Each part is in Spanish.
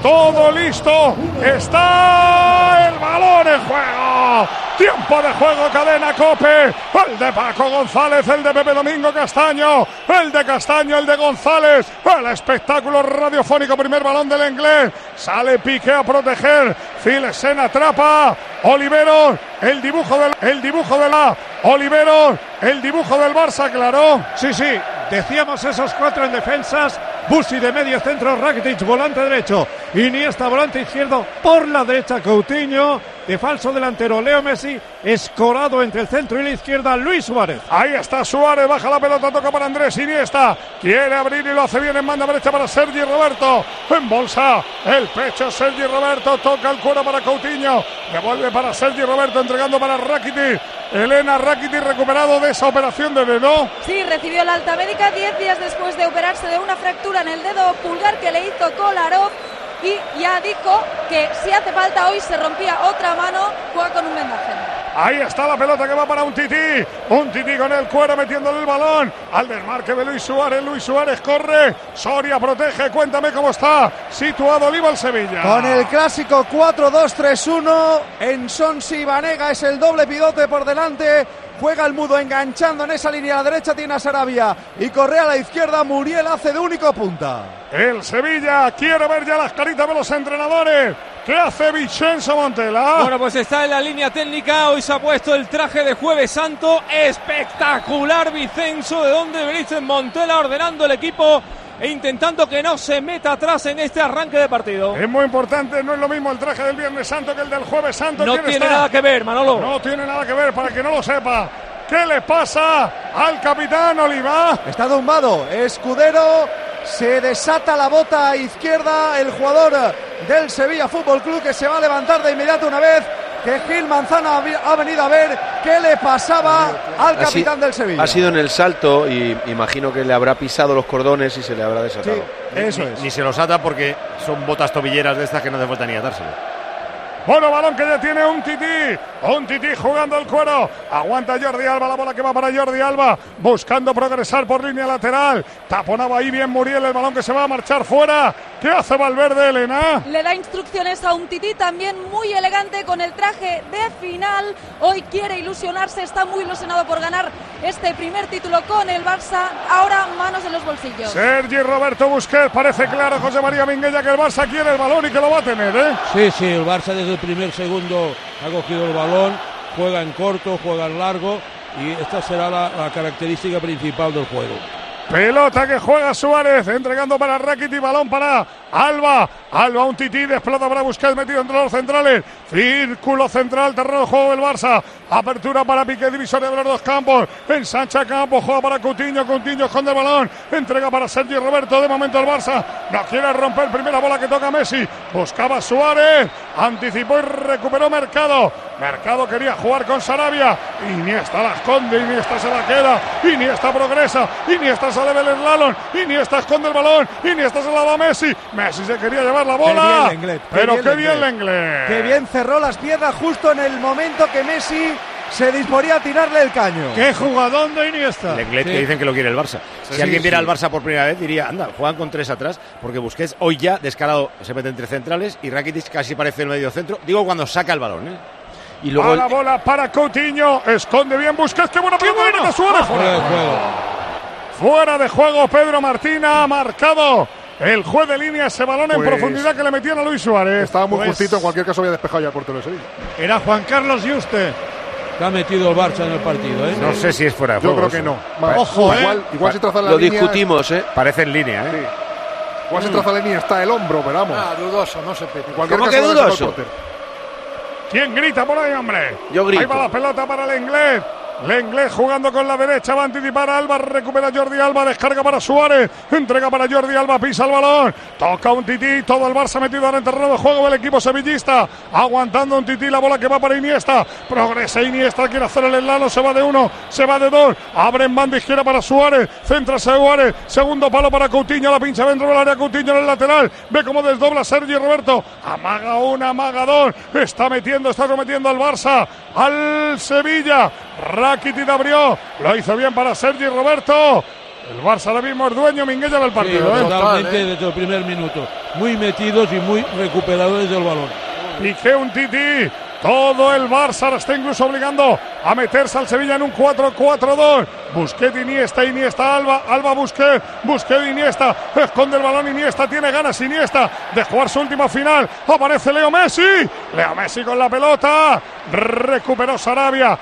todo listo, está el balón en juego. Tiempo de juego, cadena COPE. El de Paco González, el de Pepe Domingo Castaño, el de Castaño, el de González. El espectáculo radiofónico, primer balón del Inglés. Sale Piqué a proteger. Filesen atrapa. Oliveros, el dibujo del Oliveros, el dibujo del Barça, claro. Sí, decíamos esos 4 en defensas. Busi de medio centro, Rakitic volante derecho, Iniesta volante izquierdo, por la derecha Coutinho, de falso delantero Leo Messi, escorado entre el centro y la izquierda Luis Suárez. Ahí está Suárez, baja la pelota, toca para Andrés Iniesta, quiere abrir y lo hace bien en banda derecha para Sergi Roberto, embolsa el pecho Sergi Roberto, toca el cuero para Coutinho, devuelve para Sergi Roberto, entregando para Rakitic. Elena, Rakitic recuperado de esa operación de dedo. Sí, recibió la alta médica 10 días después de operarse de una fractura en el dedo pulgar que le hizo Kolarov, y ya dijo que si hace falta hoy se rompía otra mano, juega con un vendaje. Ahí está la pelota que va para un tití con el cuero metiéndole el balón al desmarque de Luis Suárez corre, Soria protege, cuéntame cómo está situado Oliva el Sevilla. Con el clásico 4-2-3-1, en Sonsi Banega es el doble pivote por delante, juega el Mudo enganchando en esa línea a la derecha, tiene a Sarabia y Correa a la izquierda, Muriel hace de único punta. El Sevilla quiere ver ya las caritas de los entrenadores. ¿Qué hace Vincenzo Montella? Bueno, pues está en la línea técnica. Hoy se ha puesto el traje de Jueves Santo. Espectacular Vincenzo, de donde Vincenzo Montella ordenando el equipo e intentando que no se meta atrás en este arranque de partido. Es muy importante, no es lo mismo el traje del Viernes Santo que el del Jueves Santo. No tiene nada que ver, Manolo. No tiene nada que ver, para que no lo sepa. ¿Qué le pasa al capitán Oliva? Está tumbado, Escudero, se desata la bota izquierda, el jugador del Sevilla Fútbol Club, que se va a levantar de inmediato una vez que Gil Manzano ha venido a ver qué le pasaba al capitán del Sevilla. Ha sido en el salto y imagino que le habrá pisado los cordones y se le habrá desatado. Sí, eso es. Ni se los ata porque son botas tobilleras de estas que no hace falta ni atárselo. Bueno, balón que ya tiene un tití jugando el cuero, aguanta Jordi Alba, la bola que va para Jordi Alba, buscando progresar por línea lateral, taponaba ahí bien Muriel, el balón que se va a marchar fuera. ¿Qué hace Valverde, Elena? Le da instrucciones a un tití también muy elegante con el traje de final, hoy quiere ilusionarse, está muy ilusionado por ganar este primer título con el Barça, ahora manos en los bolsillos. Sergi Roberto Busquets, parece claro José María Minguella que el Barça quiere el balón y que lo va a tener, ¿eh? Sí, el Barça desde el primer segundo ha cogido el balón, juega en corto, juega en largo y esta será la característica principal del juego. Pelota que juega Suárez, entregando para Rakitic, balón para Alba, un tití, desplaza para Busquets, metido entre los centrales, círculo central, terreno de juego del Barça, apertura para Piqué, divisoria de los dos campos, ensancha campo, juega para Coutinho esconde el balón, entrega para Sergi Roberto, de momento el Barça no quiere romper, primera bola que toca Messi, buscaba Suárez, anticipó y recuperó Mercado quería jugar con Sarabia, Iniesta la esconde, Iniesta se la queda, Iniesta progresa, Iniesta sale del slalom, Iniesta esconde el balón, Iniesta se la da a Messi se quería llevar la bola, pero qué bien Lenglet. Qué bien cerró las piernas justo en el momento que Messi se disponía a tirarle el caño. ¡Qué jugadón de Iniesta! Lenglet, que dicen que lo quiere el Barça. Si alguien viera al Barça por primera vez diría, anda, juegan con 3 atrás, porque Busquets hoy ya descarado se mete entre centrales y Rakitic casi parece el medio centro. Digo cuando saca el balón, ¿eh? Y luego la bola para Coutinho, esconde bien Busquets, qué buena pierna de Suárez. Fuera de juego, Pedro Martín ha marcado el juez de línea ese balón en profundidad que le metían a Luis Suárez. Estaba muy justito, en cualquier caso había despejado ya el portero de Sevilla. Era Juan Carlos Yuste que ha metido el Barça en el partido, ¿eh? No sé si es fuera de juego. Yo creo que no. Ojo, igual se traza la lo línea. Lo discutimos, Parece en línea, ¿eh? Sí. Igual se traza la línea, está el hombro, pero vamos. Dudoso, no se pete. ¿Cómo que dudoso? ¿Quién grita por ahí, hombre? Yo grito. Ahí va la pelota para el Inglés. Lenglet jugando con la derecha, va a anticipar a Alba, recupera Jordi Alba, descarga para Suárez, entrega para Jordi Alba, pisa el balón, toca un tití, todo el Barça metido en el terreno de juego del equipo sevillista, aguantando un tití, la bola que va para Iniesta, progresa Iniesta, quiere hacer el enlano, se va de 1, se va de 2, abre en banda izquierda para Suárez, centra Suárez, segundo palo para Coutinho, la pincha dentro del área, Coutinho en el lateral, ve cómo desdobla Sergi Roberto, amaga una, amaga dos, está sometiendo al Barça, al Sevilla. Rakitic abrió, lo hizo bien para Sergi Roberto. El Barça ahora mismo es dueño, Minguella, del partido. Sí, totalmente, desde el primer minuto. Muy metidos y muy recuperadores del balón. Piqué un tití. Todo el Barça ahora está incluso obligando a meterse al Sevilla en un 4-4-2. Busquets, Iniesta, Alba, Busquets, Iniesta, esconde el balón, Iniesta, tiene ganas Iniesta de jugar su última final. Aparece Leo Messi con la pelota. Recuperó Sarabia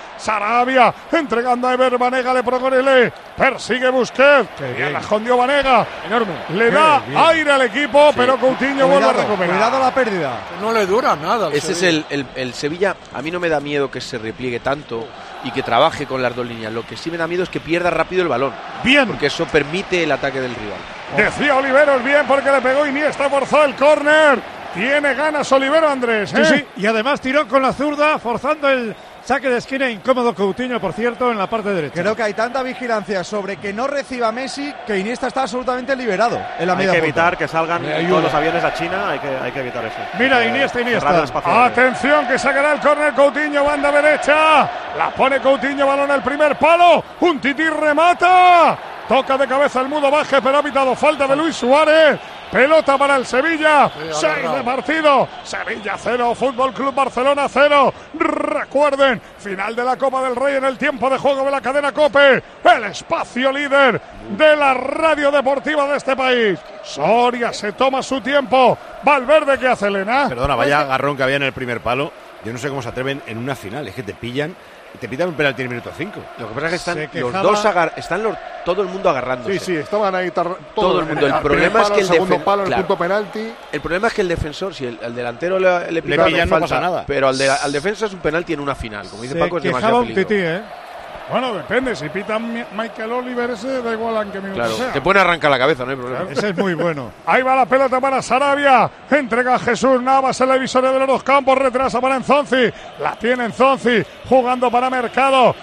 entregando a Ever Banega, le Progrele, persigue Busquets, y la escondió Banega, enorme, le da aire al equipo, pero Coutinho vuelve a recuperar. Cuidado la pérdida. No le dura nada. Ese es el Sevilla. A mí no me da miedo que se repliegue tanto y que trabaje con las dos líneas. Lo que sí me da miedo es que pierda rápido el balón. Bien. Porque eso permite el ataque del rival. Decía Oliveros, bien, porque le pegó Iniesta, forzó el córner. Tiene ganas Olivero, Andrés. Sí, y además tiró con la zurda, forzando el saque de esquina. Incómodo Coutinho, por cierto, en la parte derecha. Creo que hay tanta vigilancia sobre que no reciba Messi que Iniesta está absolutamente liberado en la hay media que punta. evitar que salgan todos los aviones a China, hay que evitar eso. Mira, Iniesta. Atención, que sacará el córner Coutinho, banda derecha. La pone Coutinho, balón al primer palo. Un tití remata. Toca de cabeza el Mudo Vázquez, pero ha pitado falta de Luis Suárez. Pelota para el Sevilla. 6 de partido. Sevilla 0, Fútbol Club Barcelona 0. Recuerden, final de la Copa del Rey en el tiempo de juego de la cadena COPE. El espacio líder de la radio deportiva de este país. Soria se toma su tiempo. Valverde, ¿qué hace, Elena? Perdona, vaya agarrón que había en el primer palo. Yo no sé cómo se atreven en una final. Es que te pillan y te pitan un penalti en el minuto 5. Lo que pasa es que están los dos todo el mundo agarrándose. Sí, estaban ahí todo el mundo. El problema es que el segundo palo, el punto penalti. El problema es que el defensor, si el delantero le pillan, falta, no pasa nada. Pero al defensa es un penalti en una final, como dice Paco, es demasiado peligro. Bueno, depende, si pitan Michael Oliver ese, da igual en qué minuto sea. Te puede arrancar la cabeza, no hay problema. Ese es muy bueno. Ahí va la pelota para Sarabia, entrega a Jesús Navas en la divisoria de los dos campos, retrasa para Enzonzi, la tiene Enzonzi, jugando para Mercado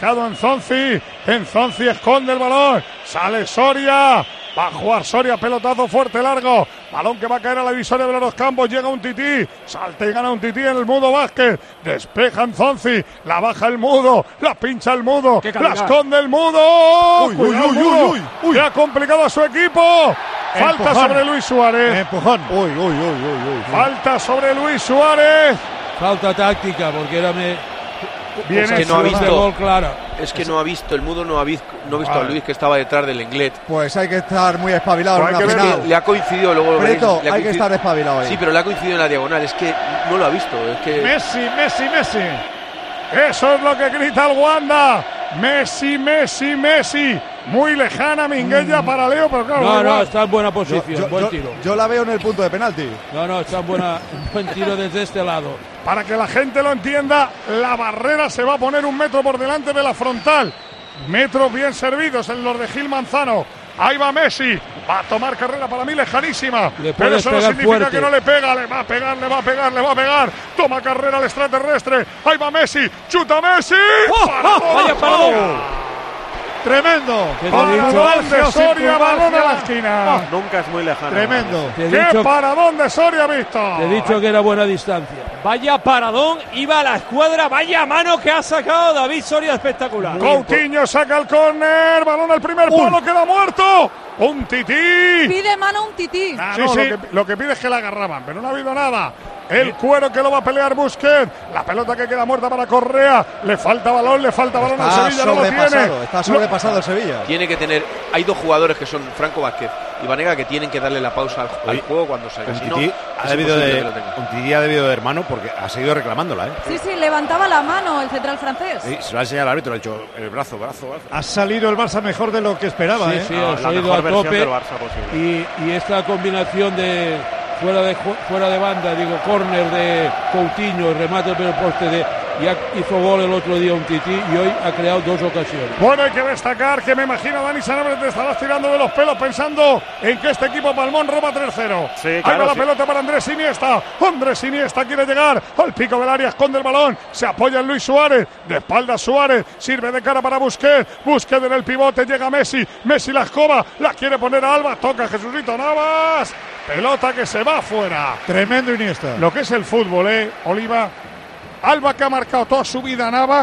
Enzonzi esconde el balón, sale Soria. Va a jugar Soria, pelotazo fuerte, largo. Balón que va a caer a la divisoria de los campos. Llega un tití. Salta y gana un tití en el Mudo Vázquez. Despeja Enzonzi. La baja el Mudo. La pincha el Mudo. La esconde el Mudo. Uy. Que ha complicado a su equipo. Falta sobre Luis Suárez. Empujón. Falta sobre Luis Suárez. Falta táctica, porque era es que no ha visto gol clara. Es que no ha visto, el Mudo no ha visto a Luis, que estaba detrás del Inglés. Pues hay que estar muy espabilado en una final. Le ha coincidido luego. Preto, hay que estar espabilado ahí. Sí, pero le ha coincidido en la diagonal, es que no lo ha visto. Es que Messi. Eso es lo que grita el Wanda. Messi. Muy lejana Minguella para Leo, pero claro. No, está en buena posición, buen tiro. Yo la veo en el punto de penalti. No, está en buen tiro desde este lado. Para que la gente lo entienda, la barrera se va a poner 1 metro por delante de la frontal. Metros bien servidos en los de Gil Manzano. Ahí va Messi, va a tomar carrera para mí lejanísima, pero eso no significa fuerte. Que no le pega, le va a pegar. Toma carrera al extraterrestre. Ahí va Messi, chuta Messi. Vaya paradón. Tremendo. Paradón de Soria, balón a la esquina. Nunca es muy lejano. Tremendo. ¿Qué paradón de Soria ha visto? Te he dicho que era buena distancia. Vaya paradón, iba a la escuadra, vaya mano que ha sacado David Soria, espectacular. Coutinho saca el córner, balón al primer palo, queda muerto. Un tití. Pide mano un tití. Lo que pide es que la agarraban, pero no ha habido nada. El cuero que lo va a pelear Busquets. La pelota que queda muerta para Correa. Le falta balón al Sevilla, no lo tiene. Está sobrepasado el Sevilla. Tiene que tener. Hay dos jugadores que son Franco Vázquez y Banega que tienen que darle la pausa al juego cuando salga. Un tití ha debido de hermano porque ha seguido reclamándola. Sí, levantaba la mano el central francés. Sí, se lo ha enseñado al árbitro, ha dicho el brazo. Ha salido el Barça mejor de lo que esperaba. Sí, ha salido a tope. Y esta combinación de fuera de banda, córner de Coutinho, remate por el poste ya hizo gol el otro día un tití y hoy ha creado 2 ocasiones. Bueno, hay que destacar que me imagino Dani Sanabria te estarás tirando de los pelos pensando en que este equipo Palmón roba 3-0. Sí, ahí va la pelota para Andrés Iniesta. Andrés Iniesta quiere llegar al pico del área, esconde el balón, se apoya en Luis Suárez, de espaldas Suárez, sirve de cara para Busquets en el pivote, llega Messi la escoba, la quiere poner a Alba, toca Jesucito Navas, pelota que se va afuera. Tremendo Iniesta. Lo que es el fútbol, Oliva. Alba, que ha marcado toda su vida a Navas,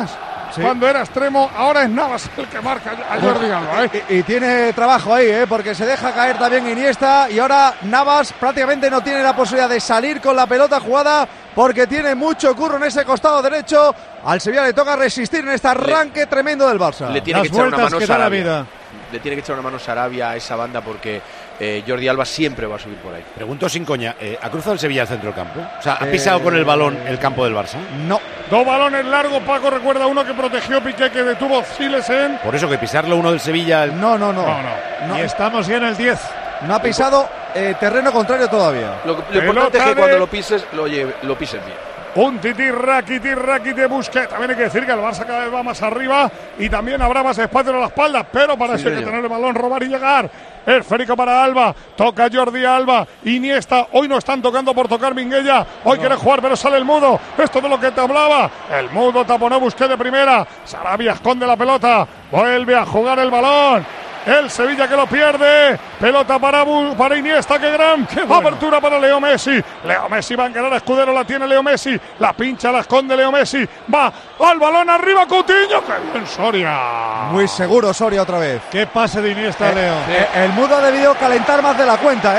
cuando era extremo, ahora es Navas el que marca a Jordi Alba. Y tiene trabajo ahí, porque se deja caer también Iniesta y ahora Navas prácticamente no tiene la posibilidad de salir con la pelota jugada porque tiene mucho curro en ese costado derecho. Al Sevilla le toca resistir en este arranque tremendo del Barça. Le tiene que echar una mano Sarabia. Le tiene que echar una mano Sarabia a esa banda porque Jordi Alba siempre va a subir por ahí. Pregunto sin coña, ¿ha cruzado el Sevilla al centro del campo? O sea, ¿ha pisado con el balón el campo del Barça? No. 2 balones largos, Paco recuerda uno que protegió Piqué, que detuvo Silesen. Por eso que pisarlo uno del Sevilla... No. Y estamos ya en el 10. No ha pisado terreno contrario todavía. Lo importante es que cuando lo pises, lo pises bien. Un Titi, Rakitic, Busquets. También hay que decir que el Barça cada vez va más arriba y también habrá más espacio en la espalda, pero para eso hay que tener el balón, robar y llegar. Esférico para Alba, toca Jordi Alba, Iniesta. Hoy no están tocando por tocar Minguella. Hoy quiere jugar, pero sale el Mudo. Esto de lo que te hablaba. El Mudo taponó Busquets de primera. Sarabia esconde la pelota. Vuelve a jugar el balón. El Sevilla que lo pierde. Pelota para Iniesta. Qué gran apertura para Leo Messi. Leo Messi va a encarar a Escudero. La tiene Leo Messi. La pincha, la esconde Leo Messi. Va al balón arriba Coutinho. ¡Qué bien Soria! Muy seguro Soria otra vez. Qué pase de Iniesta, Leo. El Mudo ha debido calentar más de la cuenta,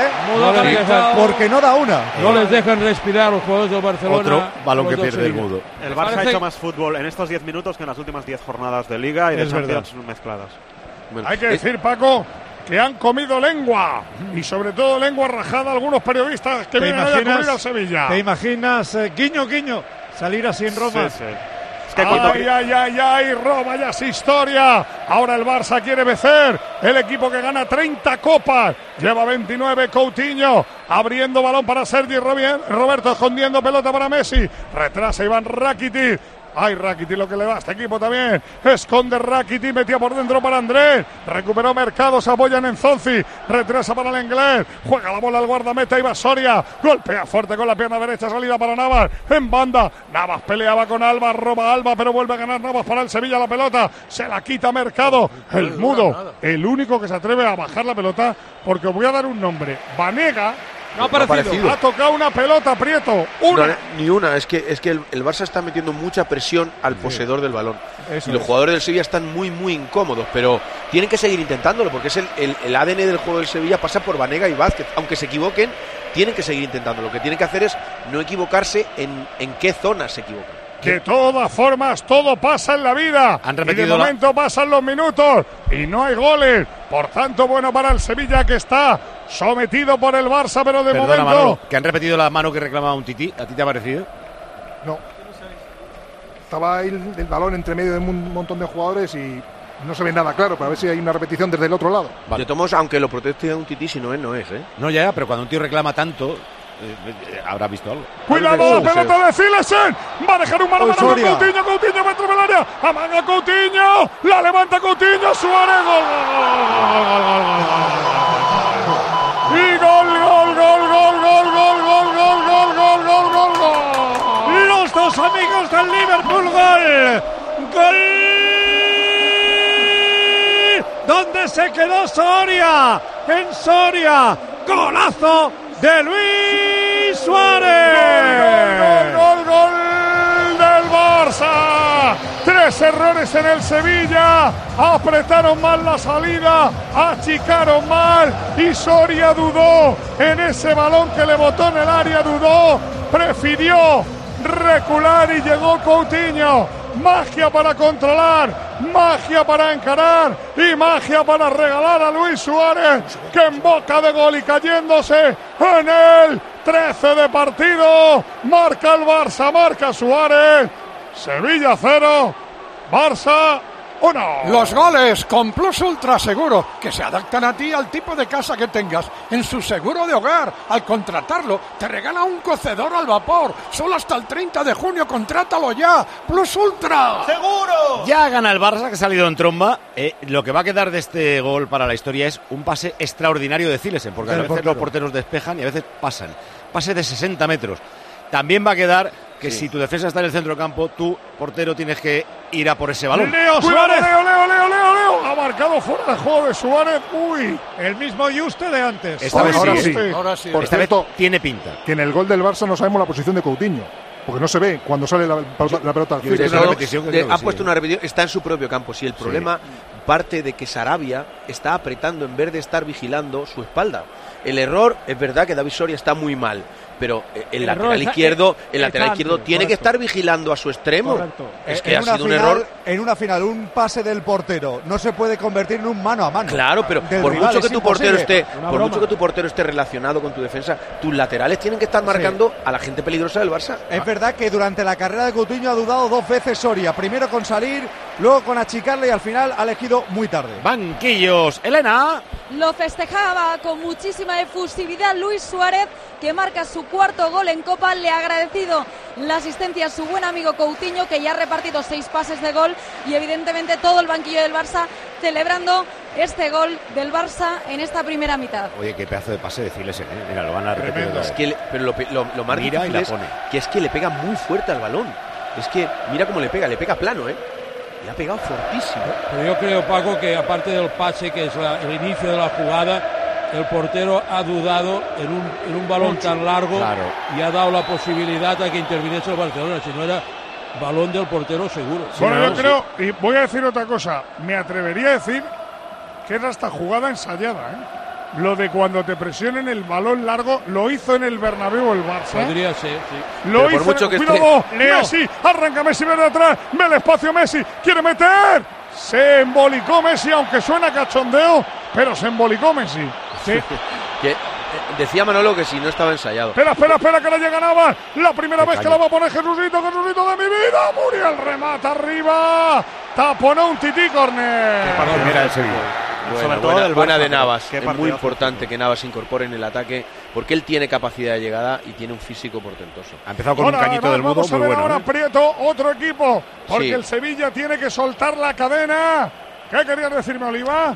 porque no da una. No les dejan respirar los jugadores de Barcelona. Otro balón que pierde el Mudo. El Barça ha hecho más fútbol en estos 10 minutos que en las últimas 10 jornadas de Liga y de Champions mezcladas. Bueno, hay que decir, Paco, que han comido lengua y sobre todo lengua rajada algunos periodistas que vienen a cubrir al Sevilla. ¿Te imaginas, guiño, salir así en Roma? Sí. Es que ay, Roma ya es historia. Ahora el Barça quiere vencer. El equipo que gana 30 copas. Lleva 29 Coutinho. Abriendo balón para Sergi Roberto, escondiendo pelota para Messi. Retrasa Iván Rakitic. Ay, Rakitic lo que le va a este equipo también. Esconde Rakitic, metía por dentro para Andrés. Recuperó Mercado, se apoyan en Zonzi. Retrasa para el inglés. Juega la bola al guardameta, Iba Soria. Golpea fuerte con la pierna derecha, salida para Navas. En banda, Navas peleaba con Alba, roba Alba, pero vuelve a ganar Navas para el Sevilla la pelota. Se la quita Mercado. El Mudo, el único que se atreve a bajar la pelota, porque os voy a dar un nombre. Vanega. No ha aparecido. Ha tocado una pelota, Prieto. Ni una. Es que el Barça está metiendo mucha presión al poseedor del balón. Eso y los jugadores del Sevilla están muy, muy incómodos. Pero tienen que seguir intentándolo porque es el ADN del juego del Sevilla pasa por Vanega y Vázquez. Aunque se equivoquen, tienen que seguir intentando. Lo que tienen que hacer es no equivocarse en qué zonas se equivocan. De todas formas, todo pasa en la vida. Y de momento pasan los minutos y no hay goles. Por tanto, bueno para el Sevilla, que está sometido por el Barça, pero de momento... Manolo, que han repetido la mano que reclamaba un Tití. ¿A ti te ha parecido? No. Estaba ahí el balón entre medio de un montón de jugadores y no se ve nada claro, para ver si hay una repetición desde el otro lado. De todos modos, aunque lo proteste un Tití, si no es, no es, ¿eh? No, ya, pero cuando un tío reclama tanto... habrá visto algo. Cuidado, la pelota de Silesen. Va a dejar un mano a mano con Coutinho. Coutinho va a entrar en el área. Amaga Coutinho. La levanta Coutinho. Suárez. Gol. Y gol. Los dos amigos del Liverpool. Gol. ¿Dónde se quedó Soria? En Soria. Golazo de Luis Suárez. Gol del Barça. 3 errores en el Sevilla. Apretaron mal la salida, achicaron mal y Soria dudó en ese balón que le botó en el área, dudó, prefirió recular y llegó Coutinho. Magia para controlar, magia para encarar y magia para regalar a Luis Suárez, que en boca de gol y cayéndose en el 13 de partido, marca el Barça, marca Suárez. Sevilla 0, Barça 1. Los goles con Plus Ultra Seguro, que se adaptan a ti al tipo de casa que tengas. En su seguro de hogar, al contratarlo, te regala un cocedor al vapor. Solo hasta el 30 de junio, contrátalo ya. Plus Ultra. ¡Seguro! Ya gana el Barça, que ha salido en tromba. Lo que va a quedar de este gol para la historia es un pase extraordinario de Silesen, porque a veces los porteros despejan y a veces pasan. Pase de 60 metros. También va a quedar que si tu defensa está en el centro del campo, tu portero tienes que ir a por ese balón. Leo Suárez. Leo. Ha marcado fuera de juego de Suárez. Uy. El mismo Juste de antes. Ahora sí. Por esta vez tiene pinta. Que en el gol del Barça no sabemos la posición de Coutinho. porque no se ve cuando sale la pelota al ha puesto una repetición, está en su propio campo. Si el problema parte de que Sarabia está apretando en vez de estar vigilando su espalda. El error, es verdad que David Soria está muy mal, pero el lateral izquierdo tiene que estar vigilando a su extremo. Correcto. Es que ha sido un error. En una final, un pase del portero no se puede convertir en un mano a mano. Claro, pero por mucho que tu portero esté relacionado con tu defensa, tus laterales tienen que estar marcando a la gente peligrosa del Barça. Es verdad que durante la carrera de Coutinho ha dudado 2 veces Soria, primero con salir, luego con achicarle y al final ha elegido muy tarde. Banquillos, Elena. Lo festejaba con muchísima efusividad Luis Suárez, que marca su 4º gol en Copa. Le ha agradecido la asistencia a su buen amigo Coutinho, que ya ha repartido 6 pases de gol, y evidentemente todo el banquillo del Barça celebrando este gol del Barça en esta primera mitad. Oye, qué pedazo de pase de Siles, mira, lo van a repetir. Es que pero lo más difícil es que le pega muy fuerte al balón. Es que mira cómo le pega plano, le ha pegado fortísimo. Pero yo creo, Paco, que aparte del pase, que es el inicio de la jugada, el portero ha dudado en un balón tan largo, y ha dado la posibilidad a que interviniese el Barcelona. Si no era balón del portero seguro. Bueno, yo creo, y voy a decir otra cosa, me atrevería a decir que era esta jugada ensayada, Lo de cuando te presionen el balón largo lo hizo en el Bernabéu el Barça. Podría ser, sí. Lo hizo. Cuidado, Messi, arranca Messi, ve de atrás, ve el espacio Messi, quiere meter. Se embolicó Messi, aunque suena cachondeo, pero se embolicó Messi. Sí. Que decía Manolo que si no estaba ensayado. Espera, que la llega Navas. La primera vez que la va a poner Jesucito de mi vida. Muriel remata arriba. Taponó un Tití, córner. Primera del Sevilla. Buena de Navas. Es muy importante que Navas se incorpore en el ataque, porque él tiene capacidad de llegada y tiene un físico portentoso. Ha empezado con un cañito del mudo muy bueno. Ahora Prieto, otro equipo, porque el Sevilla tiene que soltar la cadena. ¿Qué querías decirme, Oliva?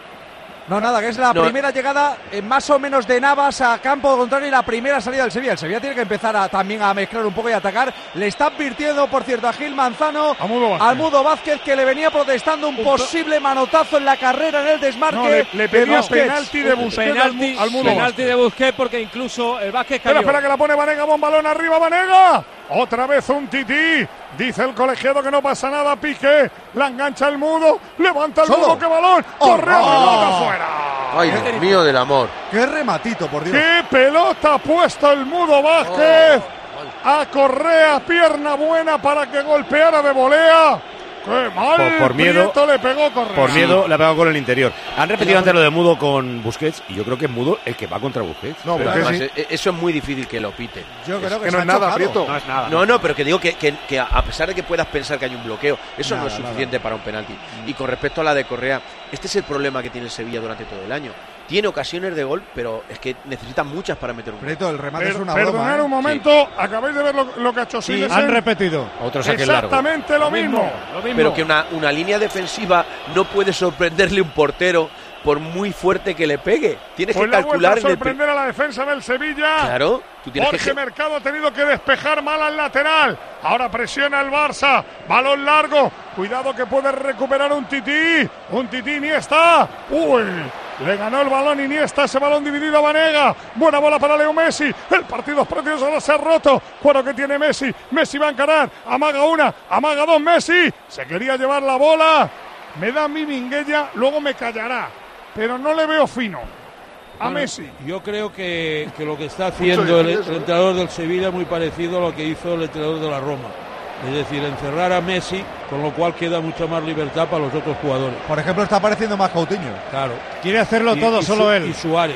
No, nada, que es la primera llegada más o menos de Navas a campo contrario y la primera salida del Sevilla. El Sevilla tiene que empezar también a mezclar un poco y atacar. Le está advirtiendo, por cierto, a Gil Manzano, al Mudo Vázquez, que le venía protestando un posible manotazo en la carrera en el desmarque. No, le pedía penalti de Busquets al Mudo penalti de Busquets, porque incluso el Vázquez cayó. Espera que la pone Vanega, buen balón arriba, Vanega. Otra vez un Tití. Dice el colegiado que no pasa nada. Piqué, la engancha el Mudo, levanta el Mudo, qué balón, Correa, pelota afuera. Ay, Dios mío del amor. Qué rematito, por Dios. Qué pelota ha puesto el Mudo Vázquez. A Correa, pierna buena para que golpeara de volea. ¡Qué mal! Por miedo le pegó Correa. Por miedo le ha pegado con el interior. Han repetido antes lo de Mudo con Busquets, y yo creo que es Mudo el que va contra Busquets. No, pero además, eso es muy difícil que lo piten. Yo creo que no es nada, Prieto. No es nada. No, pero que digo que a pesar de que puedas pensar que hay un bloqueo, eso no es suficiente para un penalti. Y con respecto a la de Correa, este es el problema que tiene el Sevilla durante todo el año. Tiene ocasiones de gol, pero es que necesita muchas para meter un gol. Prieto, el remate es una broma. Perdonad un momento, acabáis de ver lo que ha hecho Siles. Han repetido. Otro saque largo. Exactamente lo mismo. Pero que una línea defensiva no puede sorprenderle un portero por muy fuerte que le pegue. Tienes que calcular en sorprender a la defensa del Sevilla. Claro, tú tienes Jorge Mercado ha tenido que despejar mal al lateral. Ahora presiona el Barça. Balón largo. Cuidado que puede recuperar un Tití. Iniesta. Uy. Le ganó el balón Iniesta, ese balón dividido a Vanega. Buena bola para Leo Messi. El partido es precioso, ahora se ha roto. Cuero que tiene Messi. Messi va a encarar. Amaga una, amaga dos Messi. Se quería llevar la bola. Me da mi Minguella, luego me callará. Pero no le veo fino a Messi. Yo creo que lo que está haciendo el entrenador del Sevilla es muy parecido a lo que hizo el entrenador de la Roma. Es decir, encerrar a Messi, con lo cual queda mucha más libertad para los otros jugadores. Por ejemplo, está apareciendo más Coutinho. Claro. Quiere hacerlo todo, solo él. Y Suárez.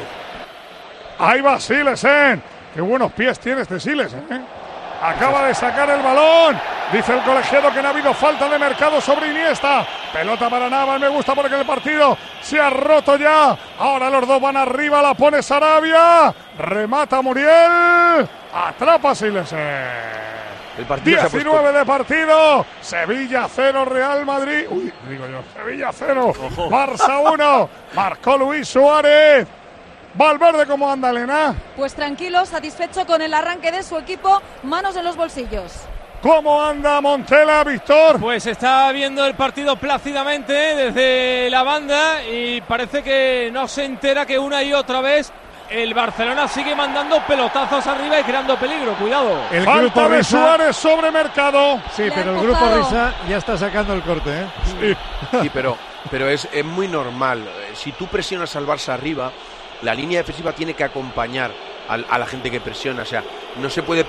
Ahí va Silesen. Qué buenos pies tiene este Silesen, Acaba de sacar el balón. Dice el colegiado que no ha habido falta de Mercado sobre Iniesta. Pelota para Navas, me gusta porque el partido se ha roto ya. Ahora los dos van arriba, la pone Sarabia. Remata Muriel. Atrapa Silesen. El partido 19 de partido. Sevilla 0, Real Madrid. Sevilla 0. Barça 1. Marcó Luis Suárez. Valverde, ¿cómo anda, Elena? Pues tranquilo, satisfecho con el arranque de su equipo, manos en los bolsillos. ¿Cómo anda Montela, Víctor? Pues está viendo el partido plácidamente desde la banda y parece que no se entera que una y otra vez el Barcelona sigue mandando pelotazos arriba y creando peligro. Cuidado. El Falta grupo de Risa, Suárez sobre Mercado. sí, Le pero ha el grupo empujado. Risa ya está sacando el corte, ¿eh? Sí, pero es muy normal. Si tú presionas al Barça arriba, la línea defensiva tiene que acompañar a la gente que presiona. O sea, no se puede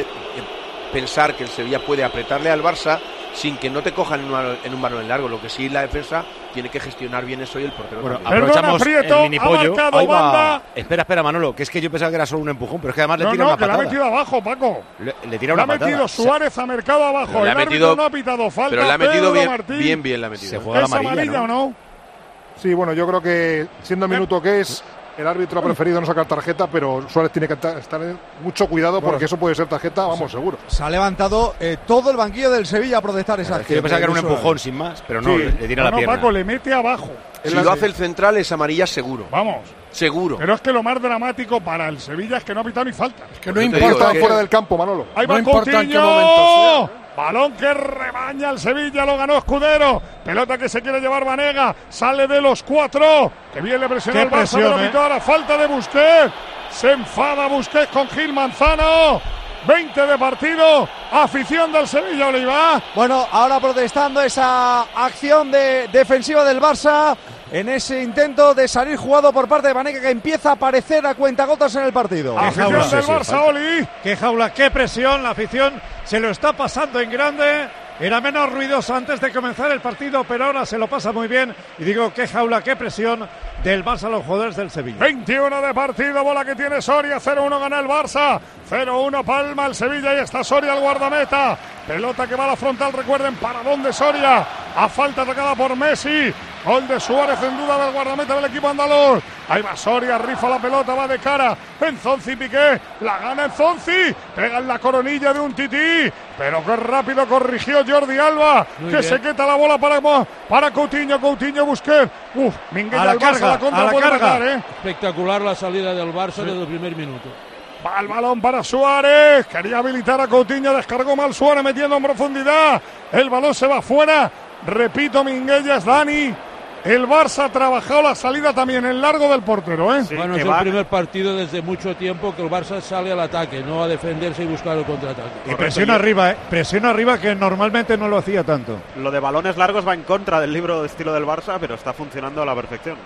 pensar que el Sevilla puede apretarle al Barça sin que no te cojan en un balón largo. Lo que sí, la defensa tiene que gestionar bien eso y el portero Bueno, también. aprovechamos Perdona, Prieto, el mini pollo. ha marcado Ahí va. banda. Espera, Manolo, que es que yo pensaba que era solo un empujón, pero es que además le No, tira no, una que la ha patada. metido abajo, Paco. Le tira Le una ha patada. metido Suárez a Mercado abajo. Pero le El ha árbitro metido- no ha pitado falta. Pero le ha metido Pedro Martín. bien la ha metido. Se juega la ¿Es amarilla, amarilla ¿no? o no? Sí, bueno, yo creo que siendo el minuto que es, el árbitro ha preferido no sacar tarjeta, pero Suárez tiene que estar en mucho cuidado porque eso puede ser tarjeta, vamos, seguro. Se ha levantado todo el banquillo del Sevilla a protestar esa Es que yo pensaba que era un acción de empujón sin más, pero no, Sí. le tira la No, pierna. Paco, le mete abajo. Si lo hace el central es amarilla seguro. Vamos. Seguro. Pero es que lo más dramático para el Sevilla es que no ha pitado ni falta. Que no Yo te importa digo, que- Fuera del campo, Manolo. Ahí No va importa en qué Coutinho. momento Balón que rebaña el Sevilla, lo ganó Escudero. Pelota que se quiere llevar Vanega. Sale de los 4. Que bien le presionó Qué el Barça, presión, pero pitó ahora falta de Busquets. Se enfada Busquets con Gil Manzano. 20 de partido. Afición del Sevilla, Oliva. Bueno, ahora protestando esa acción defensiva del Barça en ese intento de salir jugado por parte de Vanega, que empieza a aparecer a cuentagotas en el partido. Afición jaula. del Sí, Barça, falta. Oli. Qué jaula, qué presión, la afición se lo está pasando en grande. Era menos ruidoso antes de comenzar el partido, pero ahora se lo pasa muy bien. Y digo, qué jaula, qué presión del Barça a los jugadores del Sevilla. 21 de partido, bola que tiene Soria, 0-1 gana el Barça, 0-1 palma el Sevilla y está Soria el guardameta. Pelota que va a la frontal, recuerden, para dónde Soria, a falta atacada por Messi. Gol de Suárez en duda del guardameta del equipo andaluz. Ahí va Soria, rifa la pelota, va de cara. Enzonzi Piqué, la gana Enzonzi. Pega en la coronilla de un tití. Pero qué rápido corrigió Jordi Alba. Muy que bien. se quita la bola para Coutinho. Coutinho Busquets. Minguella A la al Barça, carga, la contra a la puede carga. matar, Espectacular la salida del Barça desde el primer minuto. Va el balón para Suárez. Quería habilitar a Coutinho. Descargó mal Suárez metiendo en profundidad. El balón se va fuera. Repito, Minguella es Dani. El Barça ha trabajado la salida también en largo del portero, ¿eh? Sí, Bueno, que es va- el primer partido desde mucho tiempo que el Barça sale al ataque, no a defenderse y buscar el contraataque. Y presión arriba, presión arriba que normalmente no lo hacía tanto. Lo de balones largos va en contra del libro de estilo del Barça, pero está funcionando a la perfección.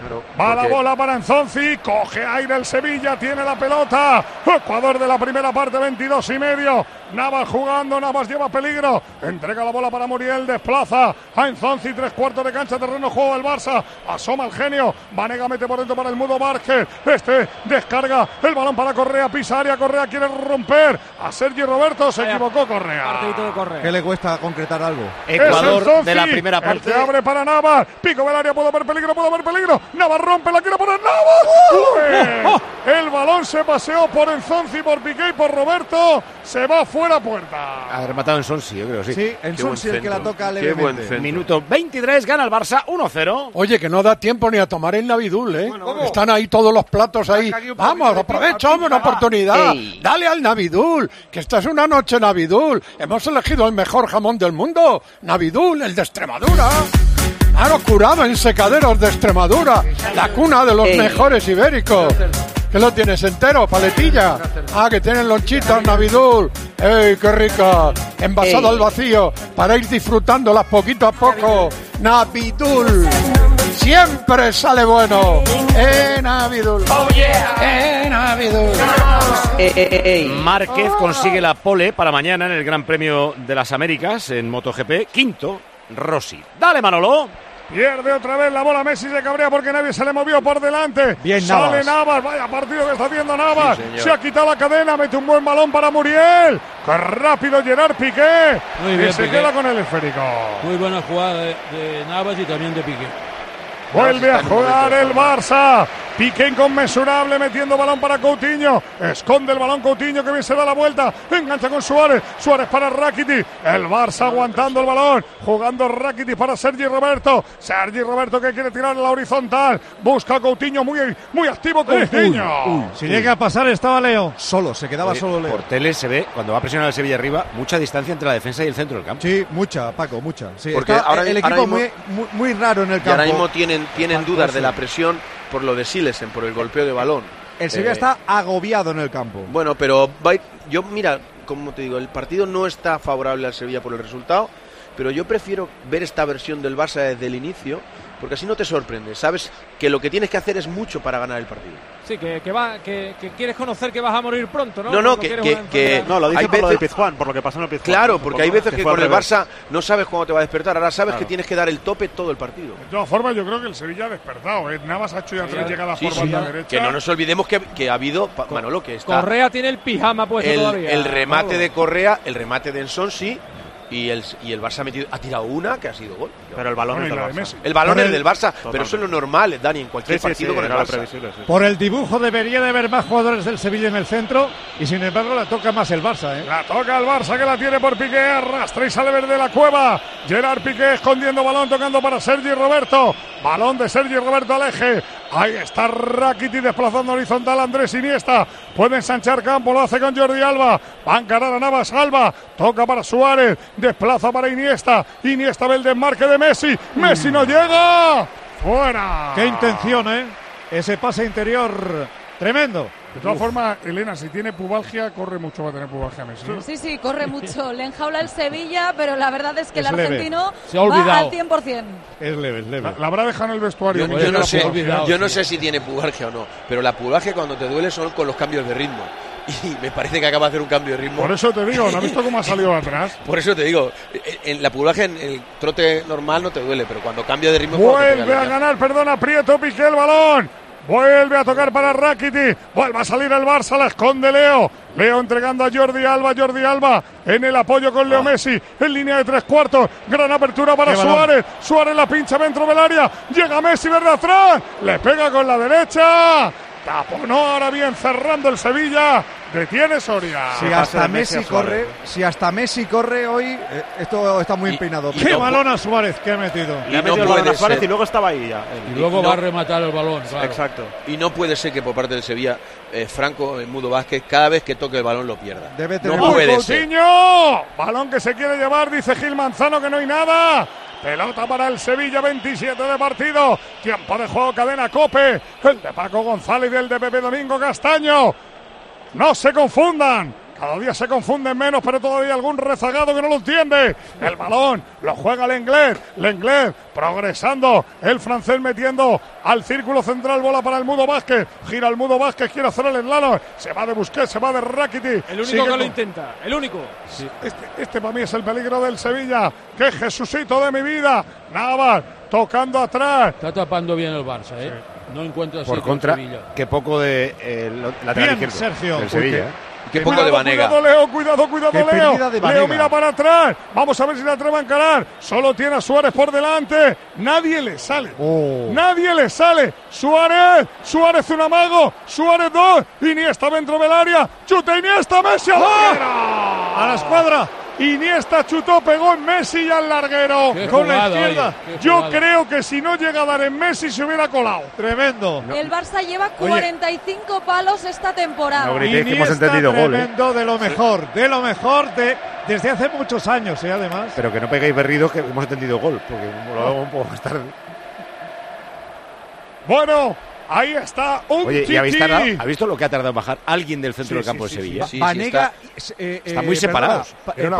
Va la bola para Enzonzi, coge aire el Sevilla, tiene la pelota. Ecuador de la primera parte, 22 y medio. Navas jugando, Navas lleva peligro. Entrega la bola para Muriel, desplaza a Enzonzi, 3/4 de cancha, terreno juego el Barça. Asoma el genio, Vanega mete por dentro para el Mudo Vázquez. Descarga el balón para Correa, pisa área, Correa quiere romper a Sergi Roberto, se equivocó Correa. Partidito de Correa. ¿Qué le cuesta concretar algo? Ecuador Es Enzonzi, de la primera el parte. que abre para Navas. Pico del área, puede haber peligro. Navas rompe, la quiere poner Navas. ¡Uy! El balón se paseó por Enzonzi, por Piqué y por Roberto. Se va fuera puerta. Ha rematado en Sonsi, yo creo, sí. Sí, en Qué buen Sonsi el que la centro. toca Qué levemente. buen centro. Minuto 23, gana el Barça 1-0. Oye, que no da tiempo ni a tomar el Navidul, ¿eh? Están ahí todos los platos ahí. Vamos, aprovechamos una oportunidad. Ey. Dale al Navidul, que esta es una noche Navidul. Hemos elegido el mejor jamón del mundo. Navidul, el de Extremadura. Claro, curado en secaderos de Extremadura. La cuna de los mejores ibéricos. ¿Qué lo tienes entero, paletilla? Ah, que tienen lonchitas, Navidul. ¡Ey, qué rica! Envasado al vacío para ir disfrutándolas poquito a poco. Navidul. Siempre sale bueno. Navidul. Navidul. Márquez consigue la pole para mañana en el Gran Premio de las Américas en MotoGP. Quinto, Rossi. Dale, Manolo. Pierde otra vez la bola Messi, se cabrea porque nadie se le movió por delante. Bien, Sale Navas. Navas, vaya partido que está haciendo Navas. Sí, señor. Se ha quitado la cadena, mete un buen balón para Muriel. ¡Qué rápido Gerard Piqué! Muy Y bien, se Piqué. queda con el esférico. Muy buena jugada de Navas y también de Piqué. Vuelve a jugar el Barça. Piqué inconmensurable metiendo balón para Coutinho. Esconde el balón Coutinho que bien se da la vuelta. Engancha con Suárez. Suárez para Rakitic. El Barça aguantando el balón. Jugando Rakitic para Sergi Roberto. Sergi Roberto que quiere tirar en la horizontal. Busca a Coutinho muy activo Coutinho. Si llega a pasar estaba Leo. Solo, se quedaba solo Leo. Por tele se ve, cuando va a presionar el Sevilla arriba, mucha distancia entre la defensa y el centro del campo. Sí, mucha, Paco, mucha. Sí, Porque está ahora- el ahora equipo mismo- muy raro en el Y ahora campo. mismo tienen dudas de la presión por lo de Silesen, por el golpeo de balón. El Sevilla está agobiado en el campo. Bueno, pero yo, mira, como te digo, el partido no está favorable al Sevilla por el resultado, pero yo prefiero ver esta versión del Barça desde el inicio, porque así no te sorprende. Sabes que lo que tienes que hacer es mucho para ganar el partido. Sí, que quieres conocer que vas a morir pronto, ¿no? No, lo dice por lo del Pizjuán, por lo que pasó en el Pizjuán. Claro, porque hay veces que con el Barça no sabes cuándo te va a despertar, ahora sabes que tienes que dar el tope todo el partido. De todas formas, yo creo que el Sevilla ha despertado, ¿eh? Navas ha hecho ya 3 llegadas por banda derecha. Que no nos olvidemos que ha habido, Manolo, que está... Correa tiene el pijama puesto todavía. El remate de Correa, el remate de Ensonsi, y el Barça ha tirado una que ha sido gol. Pero el balón es del Barça. El balón es del Barça, pero eso es lo normal, Dani, en cualquier partido con el Barça. Por el dibujo debería de haber más jugadores del Sevilla en el centro y sin embargo la toca más el Barça, ¿eh? La toca el Barça, que la tiene por Piqué, arrastra y sale verde la cueva. Gerard Piqué escondiendo balón, tocando para Sergi Roberto. Balón de Sergi Roberto al eje. Ahí está Rakitic desplazando horizontal a Andrés Iniesta. Puede ensanchar campo, lo hace con Jordi Alba. Va a encarar a Navas. Alba toca para Suárez, desplaza para Iniesta. Iniesta ve el desmarque de Messi. Messi no llega. Fuera. Qué intención, ¿eh? Ese pase interior tremendo. De todas formas, Elena, si tiene pubalgia, corre mucho, va a tener pubalgia Messi. Sí, corre mucho. Le enjaula el Sevilla, pero la verdad es que el argentino se ha olvidado. Va al 100%. Es leve. La habrá dejado en el vestuario. Yo no sé si tiene pubalgia o no, pero la pubalgia cuando te duele son con los cambios de ritmo. Y me parece que acaba de hacer un cambio de ritmo. Por eso te digo, ¿no has visto cómo ha salido atrás? Por eso te digo, en la pubalgia, en el trote normal no te duele, pero cuando cambia de ritmo... Vuelve a ganar, perdona, Prieto, Piqué el balón. Vuelve a tocar para Rakitic. Vuelve a salir el Barça, la esconde Leo. Leo entregando a Jordi Alba en el apoyo con Leo Messi en línea de 3/4. Gran apertura para Suárez. Suárez la pincha dentro del área. Llega Messi desde atrás. Le pega con la derecha. Taponó ahora bien cerrando el Sevilla. Detiene Soria. Si hasta Messi corre hoy, esto está muy empinado. ¡Qué balón a Suárez que ha metido! Le ha metido el balón a Suárez y luego estaba ahí ya. Y luego va a rematar el balón. Claro. Exacto. Y no puede ser que por parte del Sevilla, Franco, el Mudo Vázquez, cada vez que toque el balón lo pierda. Debe tener no puede ser. Coutinho. Balón que se quiere llevar, dice Gil Manzano que no hay nada. Pelota para el Sevilla, 27 de partido. Tiempo de juego, cadena COPE. El de Paco González y el de Pepe Domingo Castaño. No se confundan. Cada día se confunden menos, pero todavía algún rezagado que no lo entiende. El balón lo juega Lenglet progresando. El francés metiendo al círculo central, bola para el Mudo Vázquez. Gira el Mudo Vázquez, quiere hacer el eslalo. Se va de Busquets, se va de Rakitic. El único que lo intenta, el único. Sí. Este para mí es el peligro del Sevilla. ¡Qué Jesucito de mi vida! Navas tocando atrás. Está tapando bien el Barça, ¿eh? Sí. No encuentra por contra, que poco de lateral izquierdo Sergio del Sevilla. Qué poco de Banega. Cuidado, Leo. Leo mira para atrás. Vamos a ver si la atreve a encarar. Solo tiene a Suárez por delante. Nadie le sale. Nadie le sale. Suárez un amago. Suárez 2. Iniesta dentro del área. Chuta Iniesta, Messi a la escuadra. Iniesta chutó, pegó en Messi y al larguero con la izquierda. Yo creo que si no llega a dar en Messi se hubiera colado. Tremendo. El Barça lleva 45 palos esta temporada. No gritéis que hemos entendido gol. Tremendo, de lo mejor desde hace muchos años, además. Pero que no peguéis berridos que hemos entendido gol, porque lo hago un poco más tarde. Bueno, ahí está un Oye, ¿y habéis visto lo que ha tardado en bajar alguien del centro del campo de Sevilla? Vanega está muy separados.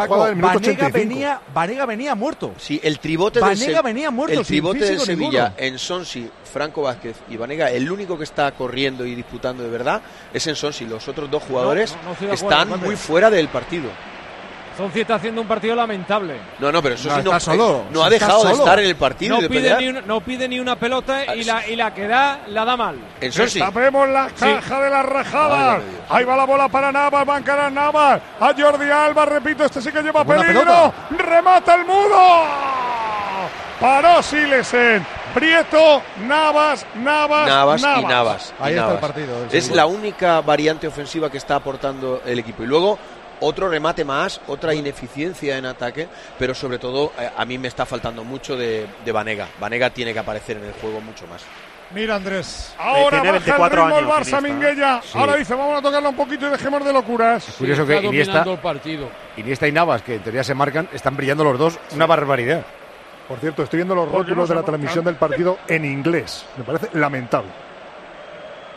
Vanega venía muerto. Sí, el tribote venía muerto. El tribote de Sevilla, Ensonsi, Franco Vázquez y Vanega, el único que está corriendo y disputando de verdad es Ensonsi. Los otros dos jugadores están muy fuera del partido. Sonsi está haciendo un partido lamentable. No, pero eso no ha dejado de estar en el partido. No pide ni una pelota y la que da, la da mal. Destapemos la caja de las rajadas. Ahí va la bola para Navas, va a encarar Navas. A Jordi Alba, repito, este sí que lleva peligro. Remata el Mudo. Paró Silesen. Prieto, Navas y Navas. Ahí está el partido. Es la única variante ofensiva que está aportando el equipo. Y luego otro remate más, otra ineficiencia en ataque, pero sobre todo a mí me está faltando mucho de Vanega. Vanega tiene que aparecer en el juego mucho más. Mira, Andrés. Ahora tiene 24 años el Barça, Minguella. Sí. Ahora dice, vamos a tocarla un poquito y dejemos de locuras. Es curioso que Iniesta y Navas, que en teoría se marcan, están brillando los dos. Una barbaridad. Por cierto, estoy viendo los rótulos de la transmisión del partido en inglés. Me parece lamentable.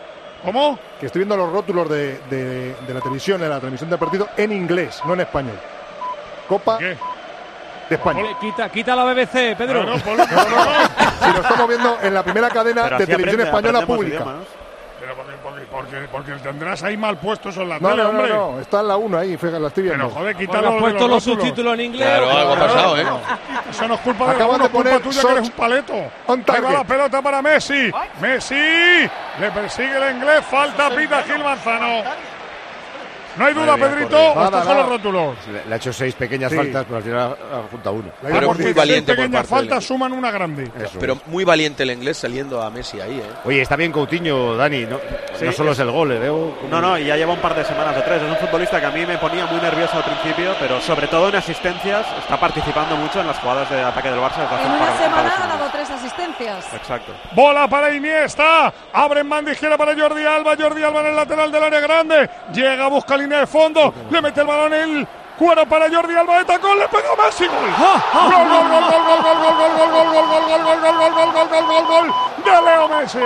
¿Cómo? Que estoy viendo los rótulos de la televisión, de la transmisión del partido, en inglés, no en español. Copa ¿Qué? de España. Quita la BBC, Pedro. No, Si lo estamos viendo en la primera cadena de televisión española pública. Pero porque tendrás ahí mal puesto eso en la No, tele, no, hombre. no, está en la 1 ahí, fíjate, la estoy viendo. Pero joder, quítalo. ¿Has puesto los subtítulos en inglés? Claro, algo ha pasado, ¿eh? Eso no es culpa de Acaban uno, de poner culpa tuya que eres un paleto. on Ahí va target. la pelota para Messi. Messi le persigue el inglés, falta, pita Gil Manzano. No hay duda, Madre mía, Pedrito, corre. o estos son Nada. los rótulos. Le ha hecho 6 pequeñas Sí. faltas, pero al final ha juntado una. Pero Porque muy seis valiente por pequeñas parte del faltas inglés. suman una grande. Eso Pero es. muy valiente el inglés saliendo a Messi ahí, ¿eh? Oye, está bien Coutinho, Dani. No, Sí, no solo es el gol, le veo. No, y ya lleva un par de semanas o 3. Es un futbolista que a mí me ponía muy nervioso al principio, pero sobre todo en asistencias está participando mucho en las jugadas de ataque del Barça. Desde hace En un par una de semana ha semanas. dado 3 asistencias. Exacto. Bola para Iniesta. Abre en banda izquierda para Jordi Alba. Jordi Alba en el lateral del área grande. Llega, busca línea de fondo. Le mete el balón el cuero para Jordi Alba de tacón. Le pega Messi. Gol. Gol, gol, gol, gol, gol, gol, gol, gol, gol, gol, gol, gol, gol, gol, gol, gol, gol, gol, gol, gol de Leo Messi.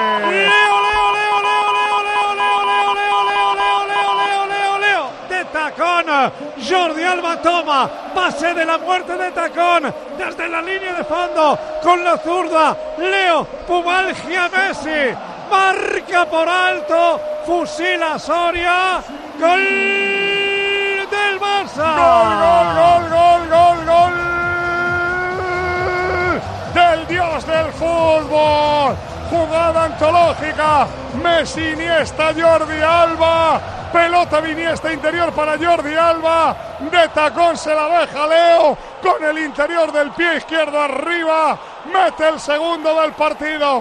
Leo, de tacón, Jordi Alba toma, pase de la muerte de tacón, desde la línea de fondo, con la zurda, Leo, pubalgia Messi, marca por alto, fusila Soria, gol del Barça. Gol, gol, gol, gol, gol del dios del fútbol. Jugada antológica. Messi, Iniesta, Jordi Alba. Pelota de Iniesta interior para Jordi Alba. De tacón se la deja Leo. Con el interior del pie izquierdo arriba. Mete el segundo del partido.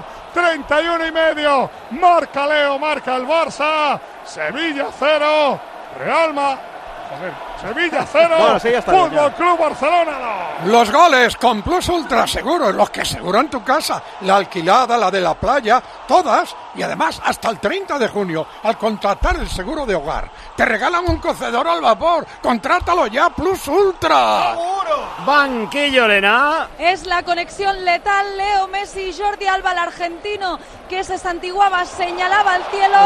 31,5. Marca Leo, marca el Barça. Sevilla 0. Real Madrid. Sevilla 0. Bueno, sí, ya está bien, Fútbol ya. Club Barcelona 2. Los goles con Plus Ultra Seguros, los que aseguran tu casa, la alquilada, la de la playa, todas, y además hasta el 30 de junio, al contratar el seguro de hogar, te regalan un cocedor al vapor. Contrátalo ya, Plus Ultra. Banquillo, Lena. Es la conexión letal. Leo Messi y Jordi Alba, el argentino que se santiguaba, señalaba al cielo.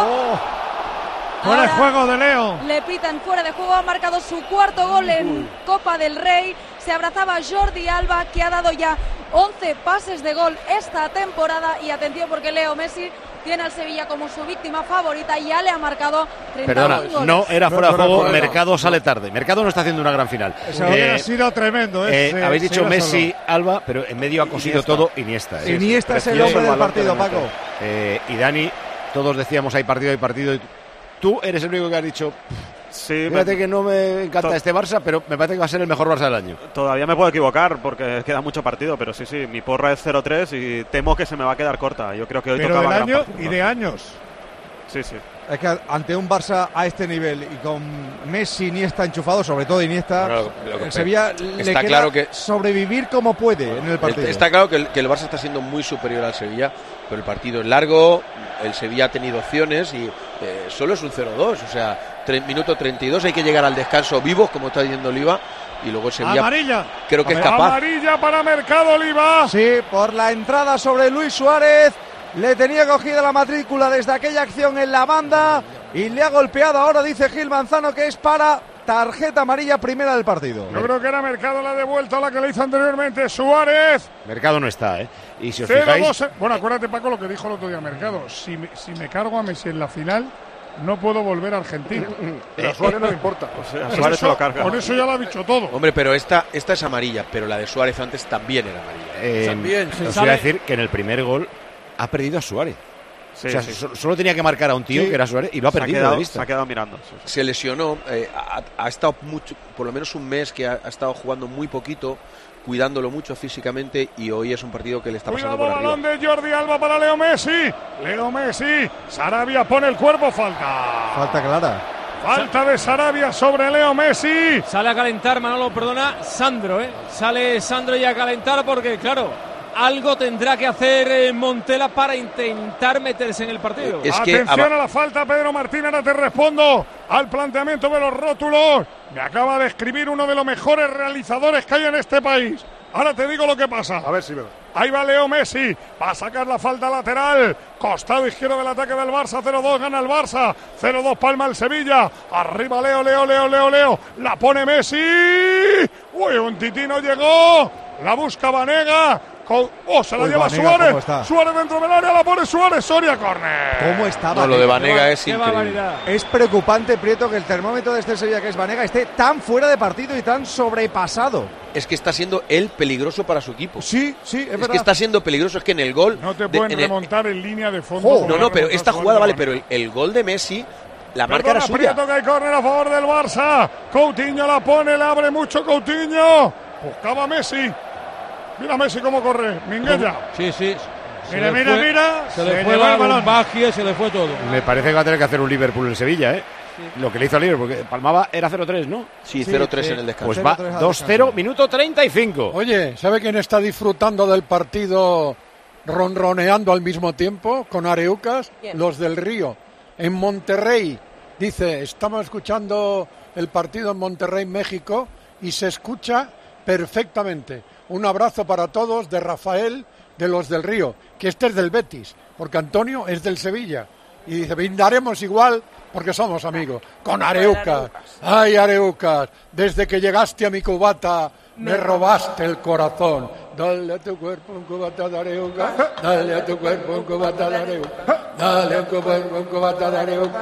Fuera de Ahora juego de Leo. le pitan fuera de juego. Ha marcado su cuarto gol en Copa del Rey. Se abrazaba Jordi Alba, que ha dado ya 11 pases de gol esta temporada. Y atención, porque Leo Messi tiene al Sevilla como su víctima favorita. Ya le ha marcado 31 Perdona, goles. no era fuera de No era juego. fuera. Mercado sale tarde. Mercado no está haciendo una gran final. Eso hubiera sido tremendo. Habéis dicho Messi, Alba, pero en medio ha cosido todo Iniesta. Iniesta es el precioso hombre del balón partido, que le Paco. Y Dani, todos decíamos hay partido. Y tú eres el único que has dicho, Sí, fíjate que no me encanta este Barça, pero me parece que va a ser el mejor Barça del año. todavía me puedo equivocar porque queda mucho partido, pero sí, mi porra es 0-3 y temo que se me va a quedar corta. Yo creo que hoy Pero tocaba del gran año partido. y de años. Sí. Es que ante un Barça a este nivel y con Messi, Iniesta enchufado, sobre todo Iniesta, Bueno, lo que- el Sevilla le está queda claro que- sobrevivir como puede en el partido. Está claro que el Barça está siendo muy superior al Sevilla, pero el partido es largo, el Sevilla ha tenido opciones y solo es un 0-2, o sea, minuto 32, hay que llegar al descanso vivos, como está diciendo Oliva, y luego el Sevilla Amarilla. creo que es capaz. Amarilla para Mercado Oliva. Sí, por la entrada sobre Luis Suárez. Le tenía cogida la matrícula desde aquella acción en la banda y le ha golpeado. Ahora dice Gil Manzano que es para tarjeta amarilla primera del partido. Yo creo que era Mercado la devuelta a la que le hizo anteriormente Suárez. Mercado no está, ¿eh? Y si os fijáis, 0-2. Bueno, acuérdate, Paco, lo que dijo el otro día Mercado. Si me cargo a Messi en la final, no puedo volver a Argentina. Pero a Suárez no le importa. A Suárez se lo carga. Con eso ya lo ha dicho todo. Hombre, pero esta es amarilla, pero la de Suárez antes también era amarilla. también os iba a decir que en el primer gol ha perdido a Suárez. Sí, o sea, sí. solo tenía que marcar a un tío que era Suárez y lo ha perdido de vista. Se ha quedado mirando. Sí. Se lesionó, ha estado mucho, por lo menos un mes que ha estado jugando muy poquito, cuidándolo mucho físicamente y hoy es un partido que le está pasando Cuidado, por arriba. balón de Jordi Alba para Leo Messi. Leo Messi. Sarabia pone el cuerpo, falta. Falta clara. Falta de Sarabia sobre Leo Messi. Sale a calentar, Manolo, perdona, Sandro, ¿eh? Sale Sandro y a calentar porque, claro, algo tendrá que hacer Montela para intentar meterse en el partido. Atención a la falta, Pedro Martín. Ahora te respondo al planteamiento de los rótulos. Me acaba de escribir uno de los mejores realizadores que hay en este país. Ahora te digo lo que pasa. A ver si veo. Ahí va Leo Messi, va a sacar la falta lateral, costado izquierdo del ataque del Barça, 0-2 gana el Barça, 0-2 palma el Sevilla, arriba Leo, la pone Messi, uy, un tití no llegó, la busca Banega, se la lleva Banega, Suárez dentro del área, la pone Suárez, Soria, córner. ¿Cómo está Banega? No, lo de Banega es increíble. Es preocupante, Prieto, que el termómetro de este Sevilla, que es Banega, esté tan fuera de partido y tan sobrepasado. Es que está siendo él peligroso para su equipo. Sí, es verdad. Que está siendo peligroso, es que en el gol... No te pueden remontar en línea de fondo. No, pero esta jugada vale, pero el gol de Messi, la marca era suya. Prieto, que hay córner a favor del Barça, Coutinho la pone, le abre mucho Coutinho, buscaba Messi. Mira Messi cómo corre, Minguella. Sí. Mira. Se le fue el balón, Bagie, se le fue todo. Me parece que va a tener que hacer un Liverpool en Sevilla, ¿eh? Sí. Lo que le hizo a Liverpool, porque palmaba era 0-3, ¿no? Sí, 0-3 en el descanso. Pues va 2-0, minuto 35. Oye, ¿sabe quién está disfrutando del partido ronroneando al mismo tiempo? Con Areucas, los del Río. En Monterrey, dice, estamos escuchando el partido en Monterrey, México, y se escucha perfectamente. Un abrazo para todos de Rafael, de los del Río, que este es del Betis, porque Antonio es del Sevilla. Y dice, brindaremos igual porque somos amigos. Con Areucas. Ay, Areucas, desde que llegaste a mi cubata me robaste el corazón. Dale a tu cuerpo un cubata de Areucas. Dale a tu cuerpo un cubata de Areucas. Dale a tu cuerpo un cubata de Areucas.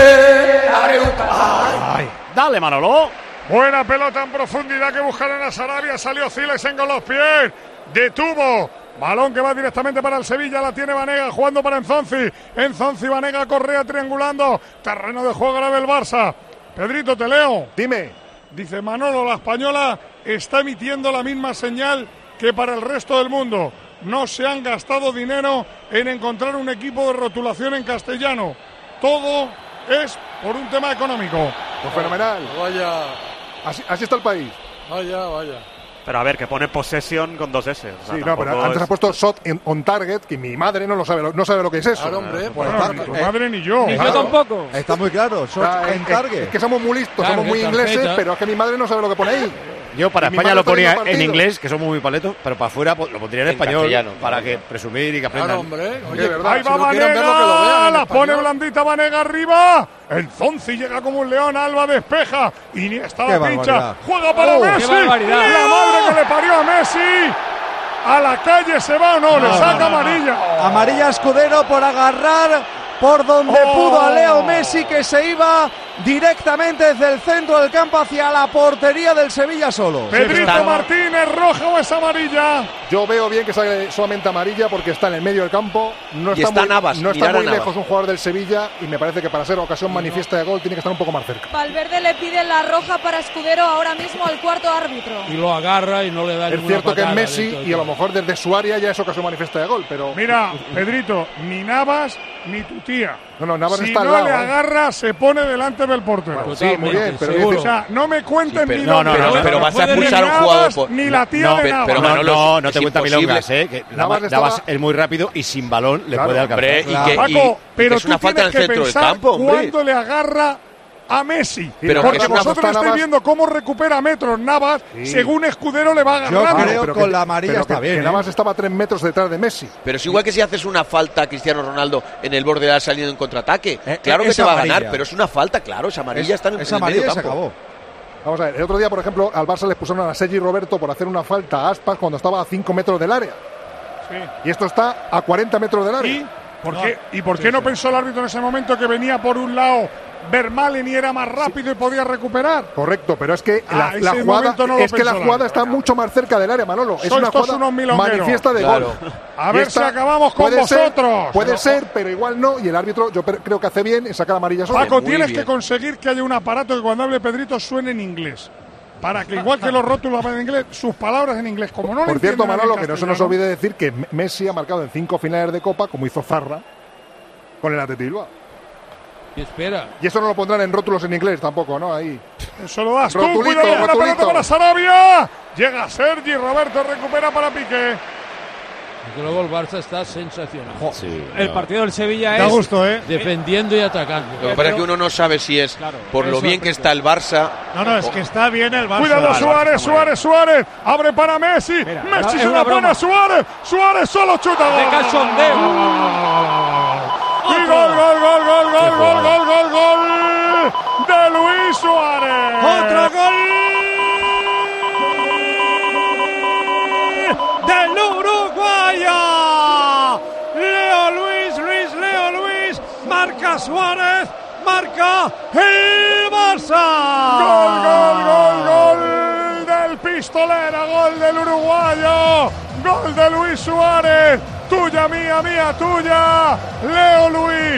Areucas. Ay, dale, Manolo. Buena pelota en profundidad que buscaron a Sarabia. Salió Zilesen con los pies. Detuvo. Balón que va directamente para el Sevilla. La tiene Banega jugando para Enzonzi. Banega, Correa triangulando. Terreno de juego grave el Barça. Pedrito, te leo. Dime. Dice Manolo, la española está emitiendo la misma señal que para el resto del mundo. No se han gastado dinero en encontrar un equipo de rotulación en castellano. Todo es por un tema económico. Pues fenomenal. Vaya. Así está el país. Vaya. Pero a ver, que pone possession con 2 S. O sea, sí, no, pero antes ha puesto shot on target, que mi madre no sabe lo que es eso. Claro, hombre, pues tu madre ni yo. Ni yo tampoco. Está muy claro, shot on target. Es que somos muy listos, somos muy ingleses, pero es que mi madre no sabe lo que pone ahí. Yo para España lo ponía en inglés, que somos muy paletos, pero para afuera lo pondría en español, para que presumir y que aprendan. Claro, hombre. Oye, verdad. Ahí va Banega, la pone blandita Banega arriba. Enzonzi llega como un león, Alba despeja. Iniesta la pincha, juega para Messi. La madre que le parió a Messi. A la calle se va o no, le saca amarilla. Amarilla Escudero por agarrar por donde pudo a Leo Messi, que se iba directamente desde el centro del campo hacia la portería del Sevilla solo. Pedrito Martínez, ¿roja o es amarilla? Yo veo bien que sale solamente amarilla porque está en el medio del campo. No está Navas, no está muy lejos un jugador del Sevilla y me parece que para ser ocasión manifiesta de gol tiene que estar un poco más cerca. Valverde le pide la roja para Escudero ahora mismo al cuarto árbitro. Y lo agarra y no le da ninguna patada. Es cierto que es Messi y a lo mejor desde su área ya es ocasión manifiesta de gol, pero... Mira, Pedrito, ni Navas ni tu tía. No, Navas si está al no lado, le agarra, se pone delante del portero. Bueno, sí, muy bien, pero o sea, no me cuenten sí, milongas. pero vas a expulsar a un jugador ni la tía de Navas. Pero no te cuenta milongas, que Navas es muy rápido y sin balón le puede alcanzar. Paco, pero es una falta en el centro del campo, hombre. ¿Cuándo le agarra a Messi? Pero porque vosotros estáis viendo cómo recupera metros Navas, según Escudero le va agarrando. Yo creo que con la amarilla está bien. Navas estaba a 3 metros detrás de Messi. Pero es igual que si haces una falta a Cristiano Ronaldo en el borde de la salida en contraataque. Claro que te va a ganar, pero es una falta, claro. Esa amarilla está en el medio campo. Se acabó. Vamos a ver, el otro día, por ejemplo, al Barça le pusieron a Sergi Roberto por hacer una falta a Aspas cuando estaba a 5 metros del área. Sí. Y esto está a 40 metros del área. ¿Y por qué no pensó el árbitro en ese momento que venía por un lado Vermaelen y era más rápido y podía recuperar? Correcto, pero es que la jugada está mucho más cerca del área, Manolo. Es una jugada manifiesta de gol. A ver si acabamos con vosotros. Puede ser, pero igual no. Y el árbitro yo creo que hace bien en sacar amarilla solo. Paco, tienes que conseguir que haya un aparato que cuando hable Pedrito suene en inglés. Para que igual que los rótulos en inglés, sus palabras en inglés, como no. Por cierto, Manolo, que no se nos olvide decir que Messi ha marcado en 5 finales de Copa, como hizo Zarra con el Athletic Bilbao. Y espera. Y eso no lo pondrán en rótulos en inglés tampoco, ¿no? Ahí. Eso lo das tú. Cuidado, buena pelota para Sarabia. Llega Sergi, Roberto recupera para Piqué. Porque luego el Barça está sensacional. Sí, El partido del Sevilla Da es gusto, defendiendo y atacando. Lo que pasa es que uno no sabe si es por lo bien que está el Barça. No, es que está bien el Barça. Cuidado Suárez. Abre para Messi. Messi se la pone a Suárez. Suárez solo chuta. de cachondeo. Y gol de Luis Suárez. ¡Otro gol! ¡Del uruguayo! Leo Luis, marca Suárez, marca el Barça. Gol del pistolero, gol del uruguayo, gol de Luis Suárez. Tuya, mía, tuya. Leo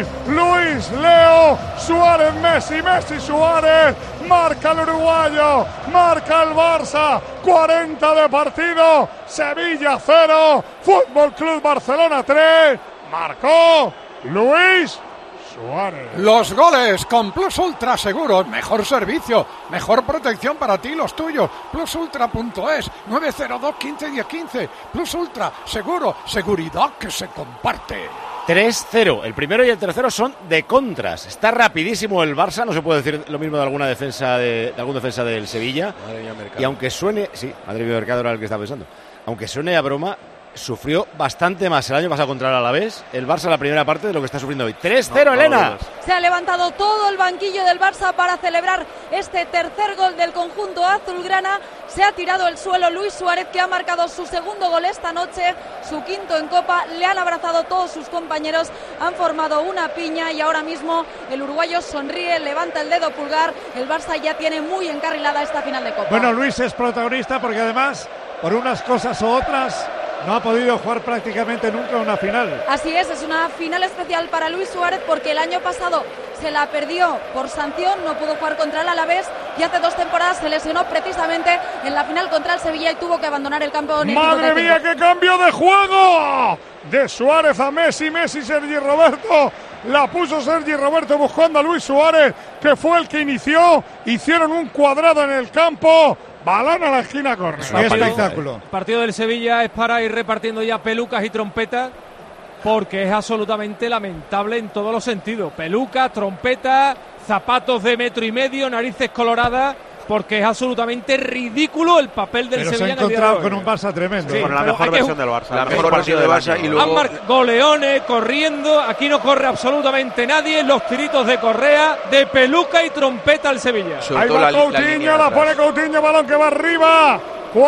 Luis, Leo, Suárez, Messi, Suárez. Marca el uruguayo, marca el Barça. 40 de partido. Sevilla 0, Fútbol Club Barcelona 3. Marcó Luis Suárez. Los goles con Plus Ultra Seguros, mejor servicio, mejor protección para ti y los tuyos. Plusultra.es, 902 15 10 15. Plus Ultra Seguro, seguridad que se comparte. 3-0. El primero y el tercero son de contras. Está rapidísimo el Barça. No se puede decir lo mismo de alguna defensa de algún defensa del Sevilla. Madre mía, Mercado. Y aunque suene, sí, madre mía, Mercado era el que estaba pensando. Aunque suene a broma, sufrió bastante más el año pasado contra el Alavés, el Barça la primera parte de lo que está sufriendo hoy. 3-0, Elena. Se ha levantado todo el banquillo del Barça para celebrar este tercer gol del conjunto azulgrana. Se ha tirado al suelo Luis Suárez, que ha marcado su segundo gol esta noche, su quinto en Copa. Le han abrazado todos sus compañeros, han formado una piña y ahora mismo el uruguayo sonríe, levanta el dedo pulgar. El Barça ya tiene muy encarrilada esta final de Copa. Bueno, Luis es protagonista porque además, por unas cosas u otras, no ha podido jugar prácticamente nunca una final. Así es una final especial para Luis Suárez porque el año pasado se la perdió por sanción, no pudo jugar contra el Alavés y hace 2 temporadas se lesionó precisamente en la final contra el Sevilla y tuvo que abandonar el campo. ¡Madre mía, qué cambio de juego! De Suárez a Messi, Sergi Roberto. La puso Sergi Roberto buscando a Luis Suárez, que fue el que inició. Hicieron un cuadrado en el campo. Balón a la esquina, corre. ¡Qué espectáculo! El partido del Sevilla es para ir repartiendo ya pelucas y trompetas, porque es absolutamente lamentable en todos los sentidos. Pelucas, trompetas, zapatos de 1,5 metros, narices coloradas, porque es absolutamente ridículo el papel del Pero Sevilla. se ha encontrado con un Barça tremendo. Sí, con la mejor versión del Barça. La mejor versión del Barça. Y luego goleones, corriendo. Aquí no corre absolutamente nadie. Los tiritos de Correa, de peluca y trompeta al Sevilla. Ahí va Coutinho, la pone Coutinho, balón que va arriba.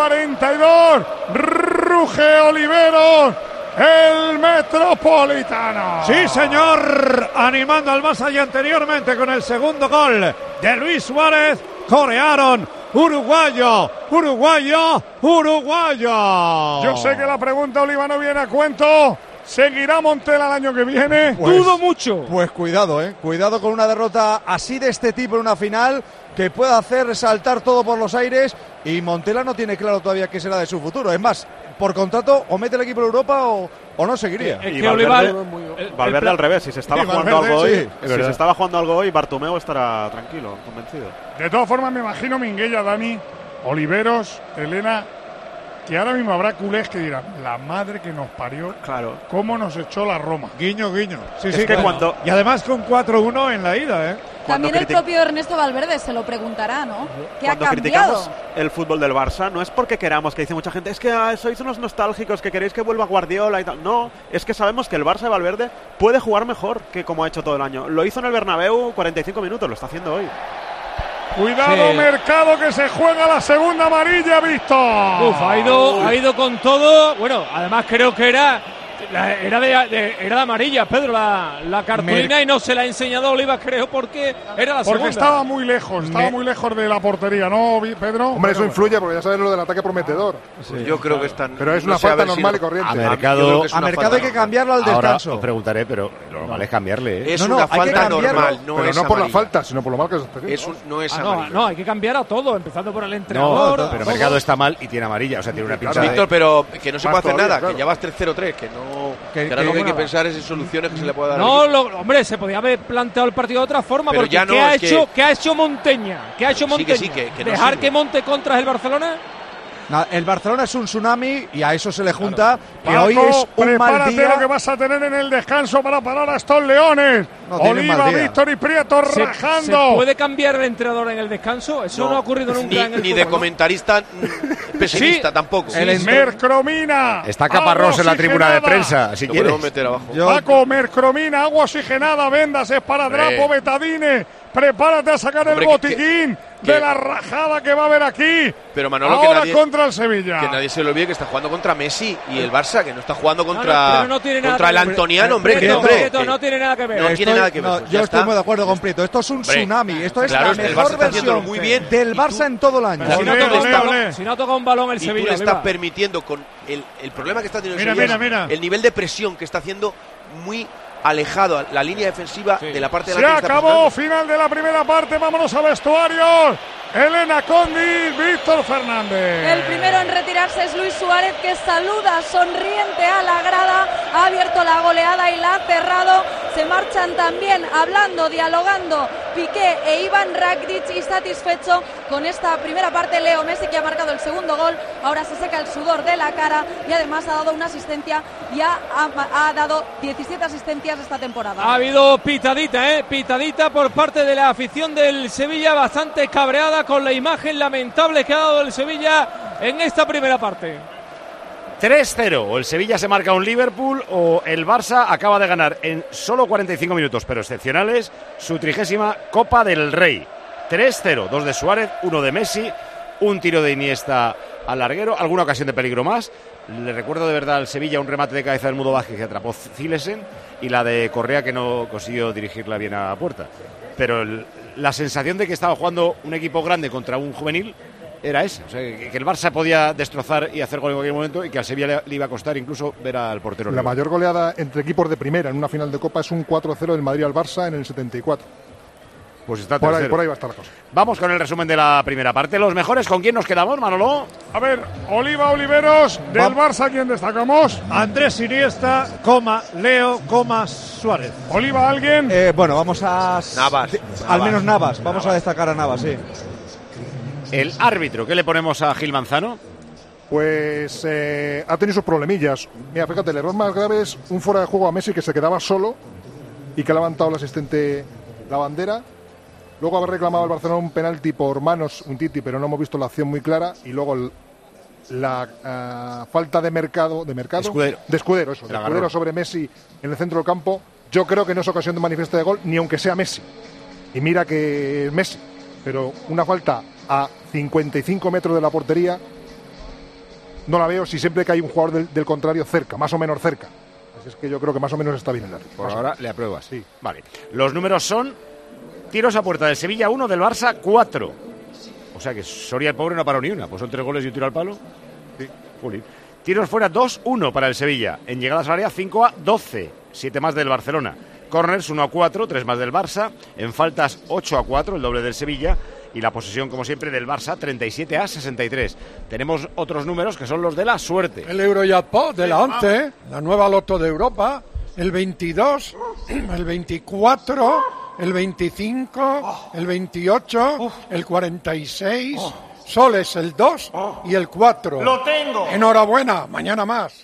42. Ruge Oliveros, el Metropolitano. Sí, señor. Animando al Barça y anteriormente con el segundo gol de Luis Suárez. Corearon. Uruguayo. Yo sé que la pregunta, Oliva, no viene a cuento. ¿Seguirá Montela el año que viene? Dudo mucho. Pues cuidado, cuidado con una derrota así de este tipo en una final que pueda hacer saltar todo por los aires, y Montela no tiene claro todavía qué será de su futuro. Es más, por contrato o mete el equipo en Europa o no seguiría. Y Valverde al revés, si se estaba jugando algo hoy, sí, si se estaba jugando algo hoy, Bartomeu estará tranquilo, convencido. De todas formas, me imagino Minguella, Dani, Oliveros, Elena, que ahora mismo habrá culés que dirán: la madre que nos parió, claro, cómo nos echó la Roma. Guiño. Sí, es sí, que claro. Y además con 4-1 en la ida, También el propio Ernesto Valverde se lo preguntará, ¿no? ¿Qué ha Cuando cambiado? criticamos el fútbol del Barça, no es porque queramos, que dice mucha gente, es que sois unos nostálgicos, que queréis que vuelva Guardiola y tal. No, es que sabemos que el Barça de Valverde puede jugar mejor que como ha hecho todo el año. Lo hizo en el Bernabéu 45 minutos, lo está haciendo hoy. Cuidado, sí. Mercado, que se juega la segunda amarilla, visto. Ha ido con todo. Bueno, además creo que era de amarilla, Pedro, la cartulina, y no se la ha enseñado Oliva, creo, porque era la segunda. Porque estaba muy lejos de la portería, ¿no, Pedro? Hombre, eso influye, porque ya sabes lo del ataque prometedor. Sí, yo creo que están. Pero es una falta normal y corriente. A Mercado hay que cambiarlo al descanso. Ahora os preguntaré, pero lo normal es cambiarle. Es una falta normal, no pero es no por amarilla. la falta, sino por lo mal que se no es amarilla. No, hay que cambiar a todo, empezando por el entrenador. No, pero Mercado está mal y tiene amarilla, o sea, tiene una pincha. Víctor, pero que no se puede hacer todavía, nada, claro. que ya vas 3-0-3, que ahora lo que hay que pensar es en soluciones que se le pueda dar. No, hombre, se podía haber planteado el partido de otra forma, pero porque ya no, ¿qué ha hecho Monteña? ¿Qué ha hecho Monteña? Que no ¿Dejar sirve. que monte contra el Barcelona? El Barcelona es un tsunami y a eso se le junta que Paco, hoy es un mal prepárate día. lo que vas a tener en el descanso para parar a estos leones. No tienen Oliva, mal día. Víctor y Prieto rajando. ¿Se puede cambiar el entrenador en el descanso? Eso no ha ocurrido nunca en el ni de fútbol, ¿no? comentarista pesimista tampoco. Mercromina. Está Caparrós en la tribuna de prensa, si Lo quieres. podemos meter abajo. Paco, mercromina, agua oxigenada, vendas, esparadrapo, betadine. Prepárate a sacar Hombre, el botiquín de la rajada que va a haber aquí. Pero Manolo, ahora que nadie, contra el Sevilla. que nadie se lo olvide que está jugando contra Messi y el Barça, que no está jugando contra, no tiene nada contra que el ver. Antoniano, hombre. Prieto, no tiene nada que ver. No tiene nada que ver. No, Pues yo ya estoy está. muy de acuerdo con Prieto. Esto es un Hombre, tsunami. Esto es claro, la el Barça mejor está haciéndolo versión muy bien del Barça en todo el año. Si no Olé, toca un olé, balón- olé. si no toca un balón el Y tú Sevilla, le estás viva. permitiendo con el problema que está teniendo el Mira, Sevilla mira, es mira. el nivel de presión que está haciendo muy alejado a la línea defensiva de la parte de Se delante que está acabó, presionando. final de la primera parte, vámonos a vestuarios. Elena Condis, Víctor Fernández. El primero en retirarse es Luis Suárez, que saluda sonriente a la grada, ha abierto la goleada y la ha cerrado. Se marchan también hablando, dialogando Piqué e Iván Rakitic, y satisfecho con esta primera parte Leo Messi, que ha marcado el segundo gol. Ahora se seca el sudor de la cara y además ha dado una asistencia y ha dado 17 asistencias esta temporada. Ha habido pitadita por parte de la afición del Sevilla, bastante cabreada con la imagen lamentable que ha dado el Sevilla en esta primera parte. 3-0, o el Sevilla se marca un Liverpool o el Barça acaba de ganar en solo 45 minutos, pero excepcionales, su 30ª Copa del Rey. 3-0, 2 de Suárez, 1 de Messi, un tiro de Iniesta al larguero, alguna ocasión de peligro más. Le recuerdo de verdad al Sevilla un remate de cabeza del Mudo Vázquez que atrapó Zilesen y la de Correa que no consiguió dirigirla bien a puerta. Pero la sensación de que estaba jugando un equipo grande contra un juvenil era esa. O sea, que el Barça podía destrozar y hacer gol en cualquier momento y que al Sevilla le iba a costar incluso ver al portero. La mayor goleada entre equipos de primera en una final de Copa es un 4-0 del Madrid al Barça en el 74. Pues está Por tercero. ahí va a estar la cosa. Vamos con el resumen de la primera parte. Los mejores, ¿con quién nos quedamos, Manolo? A ver, Oliva, Oliveros, del Barça, ¿quién destacamos? Andrés Iniesta, Leo, Suárez. Oliva, ¿alguien? Bueno, vamos a... Navas. Al menos Navas. Vamos a destacar a Navas, sí. El árbitro, ¿qué le ponemos a Gil Manzano? Pues ha tenido sus problemillas. Mira, fíjate, el error más grave es un fuera de juego a Messi que se quedaba solo y que ha levantado el asistente la bandera. Luego haber reclamado al Barcelona un penalti por manos, un Titi, pero no hemos visto la acción muy clara. Y luego la falta de Escudero, El Escudero agarrón. sobre Messi en el centro del campo. Yo creo que no es ocasión de manifiesta de gol, ni aunque sea Messi. Y mira que es Messi, pero una falta a 55 metros de la portería no la veo si siempre que hay un jugador del contrario cerca, más o menos cerca. Así es que yo creo que más o menos está bien el árbitro. Por ahora le apruebas. Sí. Vale. Los números son tiros a puerta del Sevilla 1, del Barça 4. O sea que Soria el pobre no paró ni una. Pues son 3 goles y un tiro al palo. Sí. Juli. Tiros fuera 2-1 para el Sevilla. En llegadas al área 5-12. 7 más del Barcelona. Corners 1-4, 3 más del Barça. En faltas 8-4, el doble del Sevilla. Y la posesión, como siempre, del Barça 37-63. Tenemos otros números que son los de la suerte. El Eurojackpot de la 11, la nueva loto de Europa, el 22, el 24, el 25, el 28, el 46, soles el 2 y el 4. ¡Lo tengo! Enhorabuena, mañana más.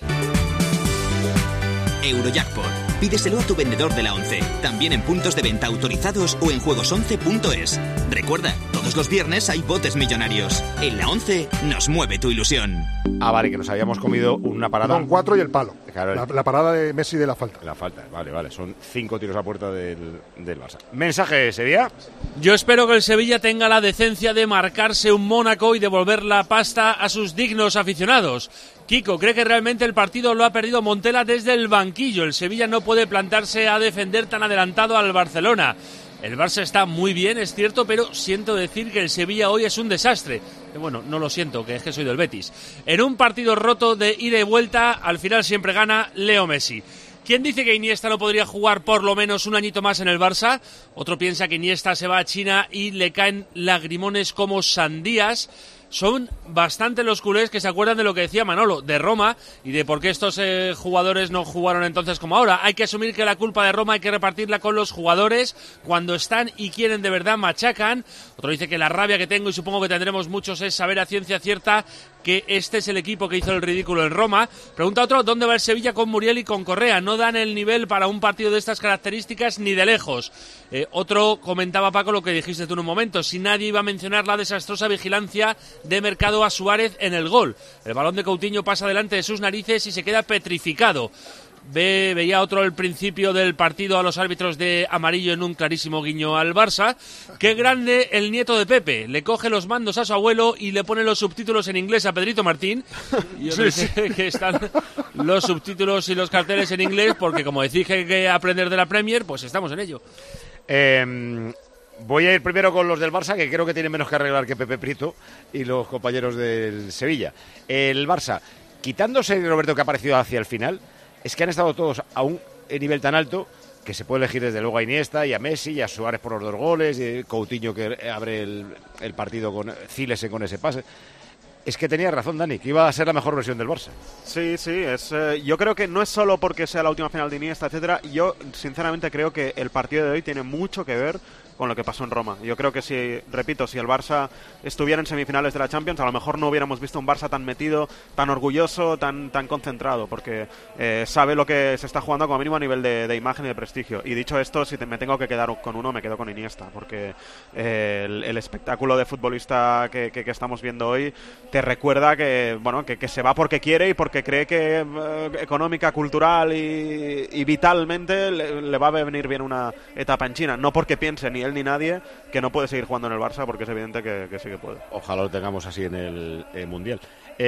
Eurojackpot. Pídeselo a tu vendedor de la 11, también en puntos de venta autorizados o en juegos11.es. Recuerda, todos los viernes hay botes millonarios. En la 11 nos mueve tu ilusión. Ah, vale, que nos habíamos comido una parada. Con 4 y el palo. Claro, La parada de Messi de la falta. La falta, vale. Son 5 tiros a puerta del Barça. Mensaje, Sevilla. Yo espero que el Sevilla tenga la decencia de marcarse un Mónaco y devolver la pasta a sus dignos aficionados. Kiko, ¿cree que realmente el partido lo ha perdido Montela desde el banquillo? El Sevilla no puede plantarse a defender tan adelantado al Barcelona. El Barça está muy bien, es cierto, pero siento decir que el Sevilla hoy es un desastre. Bueno, no lo siento, que es que soy del Betis. En un partido roto de ida y vuelta, al final siempre gana Leo Messi. ¿Quién dice que Iniesta no podría jugar por lo menos un añito más en el Barça? Otro piensa que Iniesta se va a China y le caen lagrimones como sandías. Son bastante los culés que se acuerdan de lo que decía Manolo, de Roma, y de por qué estos jugadores no jugaron entonces como ahora. Hay que asumir que la culpa de Roma hay que repartirla con los jugadores. Cuando están y quieren de verdad machacan. Otro dice que la rabia que tengo, y supongo que tendremos muchos, es saber a ciencia cierta que este es el equipo que hizo el ridículo en Roma. Pregunta otro, ¿dónde va el Sevilla con Muriel y con Correa? No dan el nivel para un partido de estas características ni de lejos. Otro comentaba, Paco, lo que dijiste tú en un momento, si nadie iba a mencionar la desastrosa vigilancia de Mercado a Suárez en el gol. El balón de Coutinho pasa delante de sus narices y se queda petrificado. Veía otro el principio del partido a los árbitros de amarillo en un clarísimo guiño al Barça. Qué grande el nieto de Pepe. Le coge los mandos a su abuelo y le pone los subtítulos en inglés a Pedrito Martín. Y yo sé que están los subtítulos y los carteles en inglés porque, como decís que hay que aprender de la Premier, pues estamos en ello. Voy a ir primero con los del Barça, que creo que tienen menos que arreglar que Pepe Prieto y los compañeros del Sevilla. El Barça, quitándose Roberto, que ha aparecido hacia el final, es que han estado todos a un nivel tan alto que se puede elegir desde luego a Iniesta y a Messi y a Suárez por los 2 goles, y Coutinho que abre el partido con Zilesen con ese pase. Es que tenía razón Dani, que iba a ser la mejor versión del Barça. Sí, yo creo que no es solo porque sea la última final de Iniesta, etcétera. Yo sinceramente creo que el partido de hoy tiene mucho que ver con lo que pasó en Roma. Yo creo que si el Barça estuviera en semifinales de la Champions, a lo mejor no hubiéramos visto un Barça tan metido, tan orgulloso, tan concentrado, porque sabe lo que se está jugando como mínimo a nivel de imagen y de prestigio. Y dicho esto, si me tengo que quedar con uno, me quedo con Iniesta, porque el espectáculo de futbolista que estamos viendo hoy te recuerda que se va porque quiere y porque cree que económica, cultural y vitalmente le va a venir bien una etapa en China, no porque piense ni él ni nadie que no puede seguir jugando en el Barça, porque es evidente que sí que puede. Ojalá lo tengamos así en el Mundial.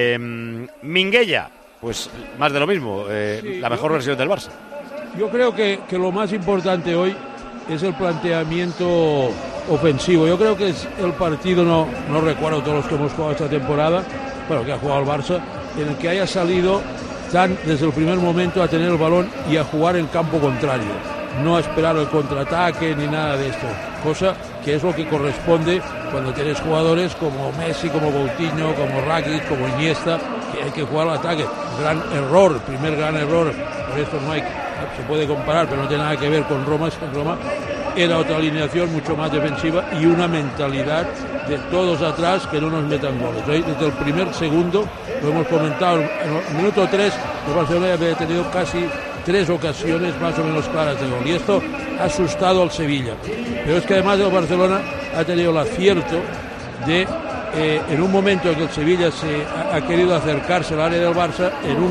Minguella, pues más de lo mismo, la mejor versión del Barça. Yo creo que lo más importante hoy es el planteamiento ofensivo. Yo creo que es el partido, no recuerdo todos los que hemos jugado esta temporada, bueno, que ha jugado el Barça, en el que haya salido desde el primer momento a tener el balón y a jugar en campo contrario. No a esperar el contraataque ni nada de esto, cosa que es lo que corresponde cuando tienes jugadores como Messi, como Coutinho, como Rakitic, como Iniesta, que hay que jugar al ataque. Gran error, el primer gran error, por esto se puede comparar, pero no tiene nada que ver con Roma. En Roma era otra alineación mucho más defensiva y una mentalidad de todos atrás que no nos metan goles. Desde el primer segundo, lo hemos comentado, en el minuto 3, el Barcelona había tenido casi 3 ocasiones más o menos claras de gol, y esto ha asustado al Sevilla. Pero es que además el Barcelona ha tenido el acierto de, en un momento en que el Sevilla ha querido acercarse al área del Barça,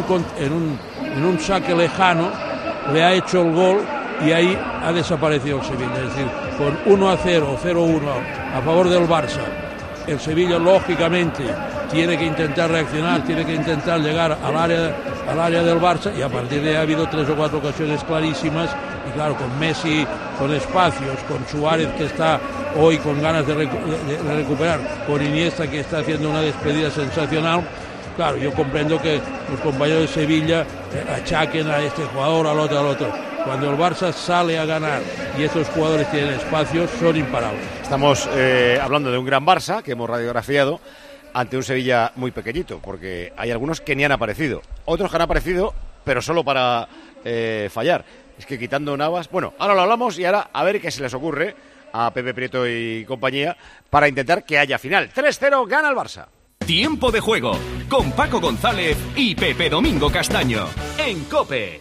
en un saque lejano le ha hecho el gol y ahí ha desaparecido el Sevilla. Es decir, con 1-0 o 0-1 a favor del Barça, el Sevilla lógicamente tiene que intentar reaccionar, tiene que intentar llegar al área del Barça, y a partir de ahí ha habido 3 o 4 ocasiones clarísimas, y claro, con Messi con espacios, con Suárez que está hoy con ganas de recuperar, con Iniesta que está haciendo una despedida sensacional. Claro, yo comprendo que los compañeros de Sevilla achaquen a este jugador, al otro. Cuando el Barça sale a ganar y estos jugadores tienen espacios, son imparables. Estamos hablando de un gran Barça que hemos radiografiado ante un Sevilla muy pequeñito, porque hay algunos que ni han aparecido, otros que han aparecido, pero solo para fallar. Es que quitando Navas, bueno, ahora lo hablamos y ahora a ver qué se les ocurre a Pepe Prieto y compañía para intentar que haya final. 3-0, gana el Barça. Tiempo de juego con Paco González y Pepe Domingo Castaño en COPE.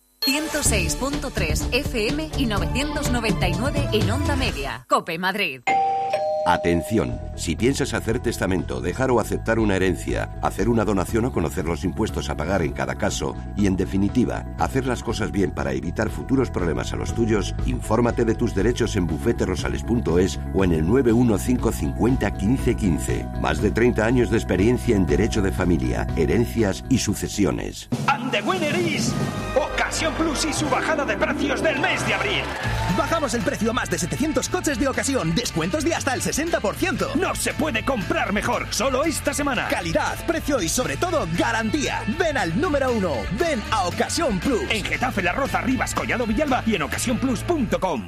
106.3 FM y 999 en Onda Media. COPE Madrid. Atención, si piensas hacer testamento, dejar o aceptar una herencia, hacer una donación o conocer los impuestos a pagar en cada caso y, en definitiva, hacer las cosas bien para evitar futuros problemas a los tuyos, infórmate de tus derechos en bufeterosales.es o en el 915 50 15 15. Más de 30 años de experiencia en derecho de familia, herencias y sucesiones. And the winner is Ocasión Plus y su bajada de precios del mes de abril. Bajamos el precio a más de 700 coches de ocasión, descuentos de hasta el 60%. No se puede comprar mejor, solo esta semana. Calidad, precio y sobre todo garantía. Ven al número 1, ven a Ocasión Plus. En Getafe, La Roza, Rivas, Collado Villalba y en ocasiónplus.com.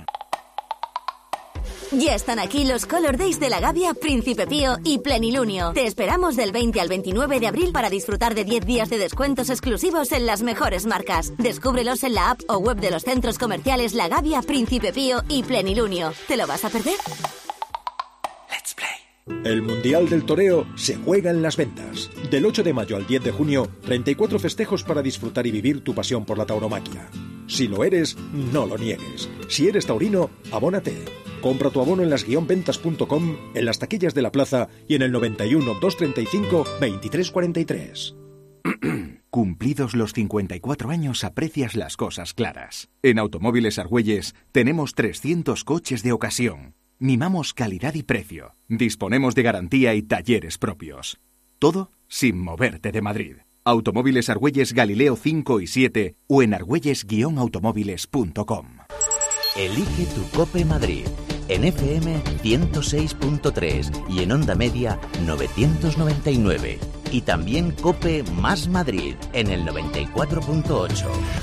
Ya están aquí los Color Days de La Gavia, Príncipe Pío y Plenilunio. Te esperamos del 20 al 29 de abril para disfrutar de 10 días de descuentos exclusivos en las mejores marcas. Descúbrelos en la app o web de los centros comerciales La Gavia, Príncipe Pío y Plenilunio. ¿Te lo vas a perder? Let's play. El Mundial del Toreo se juega en Las Ventas. Del 8 de mayo al 10 de junio, 34 festejos para disfrutar y vivir tu pasión por la tauromaquia. Si lo eres, no lo niegues. Si eres taurino, abónate. Compra tu abono en las-ventas.com, en las taquillas de la plaza y en el 91 235 2343. Cumplidos los 54 años, aprecias las cosas claras. En Automóviles Argüelles tenemos 300 coches de ocasión. Mimamos calidad y precio. Disponemos de garantía y talleres propios. Todo sin moverte de Madrid. Automóviles Argüelles Galileo 5 y 7 o en argüelles-automóviles.com. Elige tu COPE Madrid. En FM 106.3 y en Onda Media 999. Y también COPE más Madrid en el 94.8.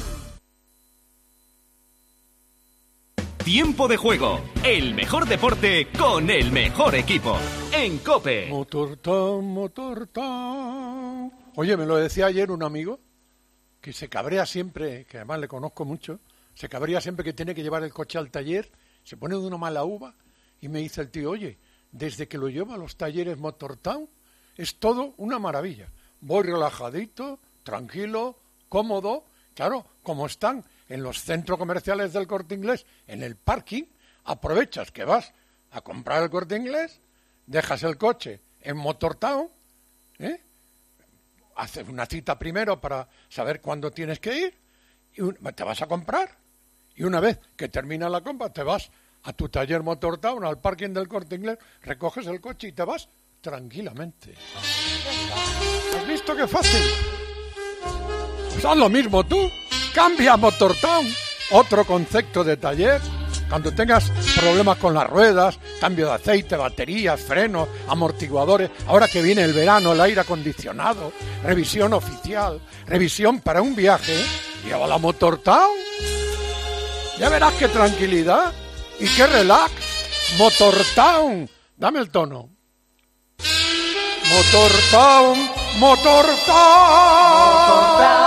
Tiempo de juego, el mejor deporte con el mejor equipo. En COPE. Motortown. Oye, me lo decía ayer un amigo que se cabrea siempre, que además le conozco mucho, se cabrea siempre que tiene que llevar el coche al taller, se pone de una mala uva y me dice el tío, oye, desde que lo llevo a los talleres Motortown es todo una maravilla. Voy relajadito, tranquilo, cómodo, claro, como están en los centros comerciales del Corte Inglés, en el parking, aprovechas que vas a comprar el Corte Inglés, dejas el coche en Motortown, haces una cita primero para saber cuándo tienes que ir, y te vas a comprar, y una vez que termina la compra, te vas a tu taller Motortown, al parking del Corte Inglés, recoges el coche y te vas tranquilamente. ¿Has visto qué fácil? Pues haz lo mismo tú. Cambia a Motortown, otro concepto de taller. Cuando tengas problemas con las ruedas, cambio de aceite, baterías, frenos, amortiguadores, ahora que viene el verano, el aire acondicionado, revisión oficial, revisión para un viaje, llévala a Motortown. Ya verás qué tranquilidad y qué relax. Motortown. Dame el tono. Motortown, Motortown.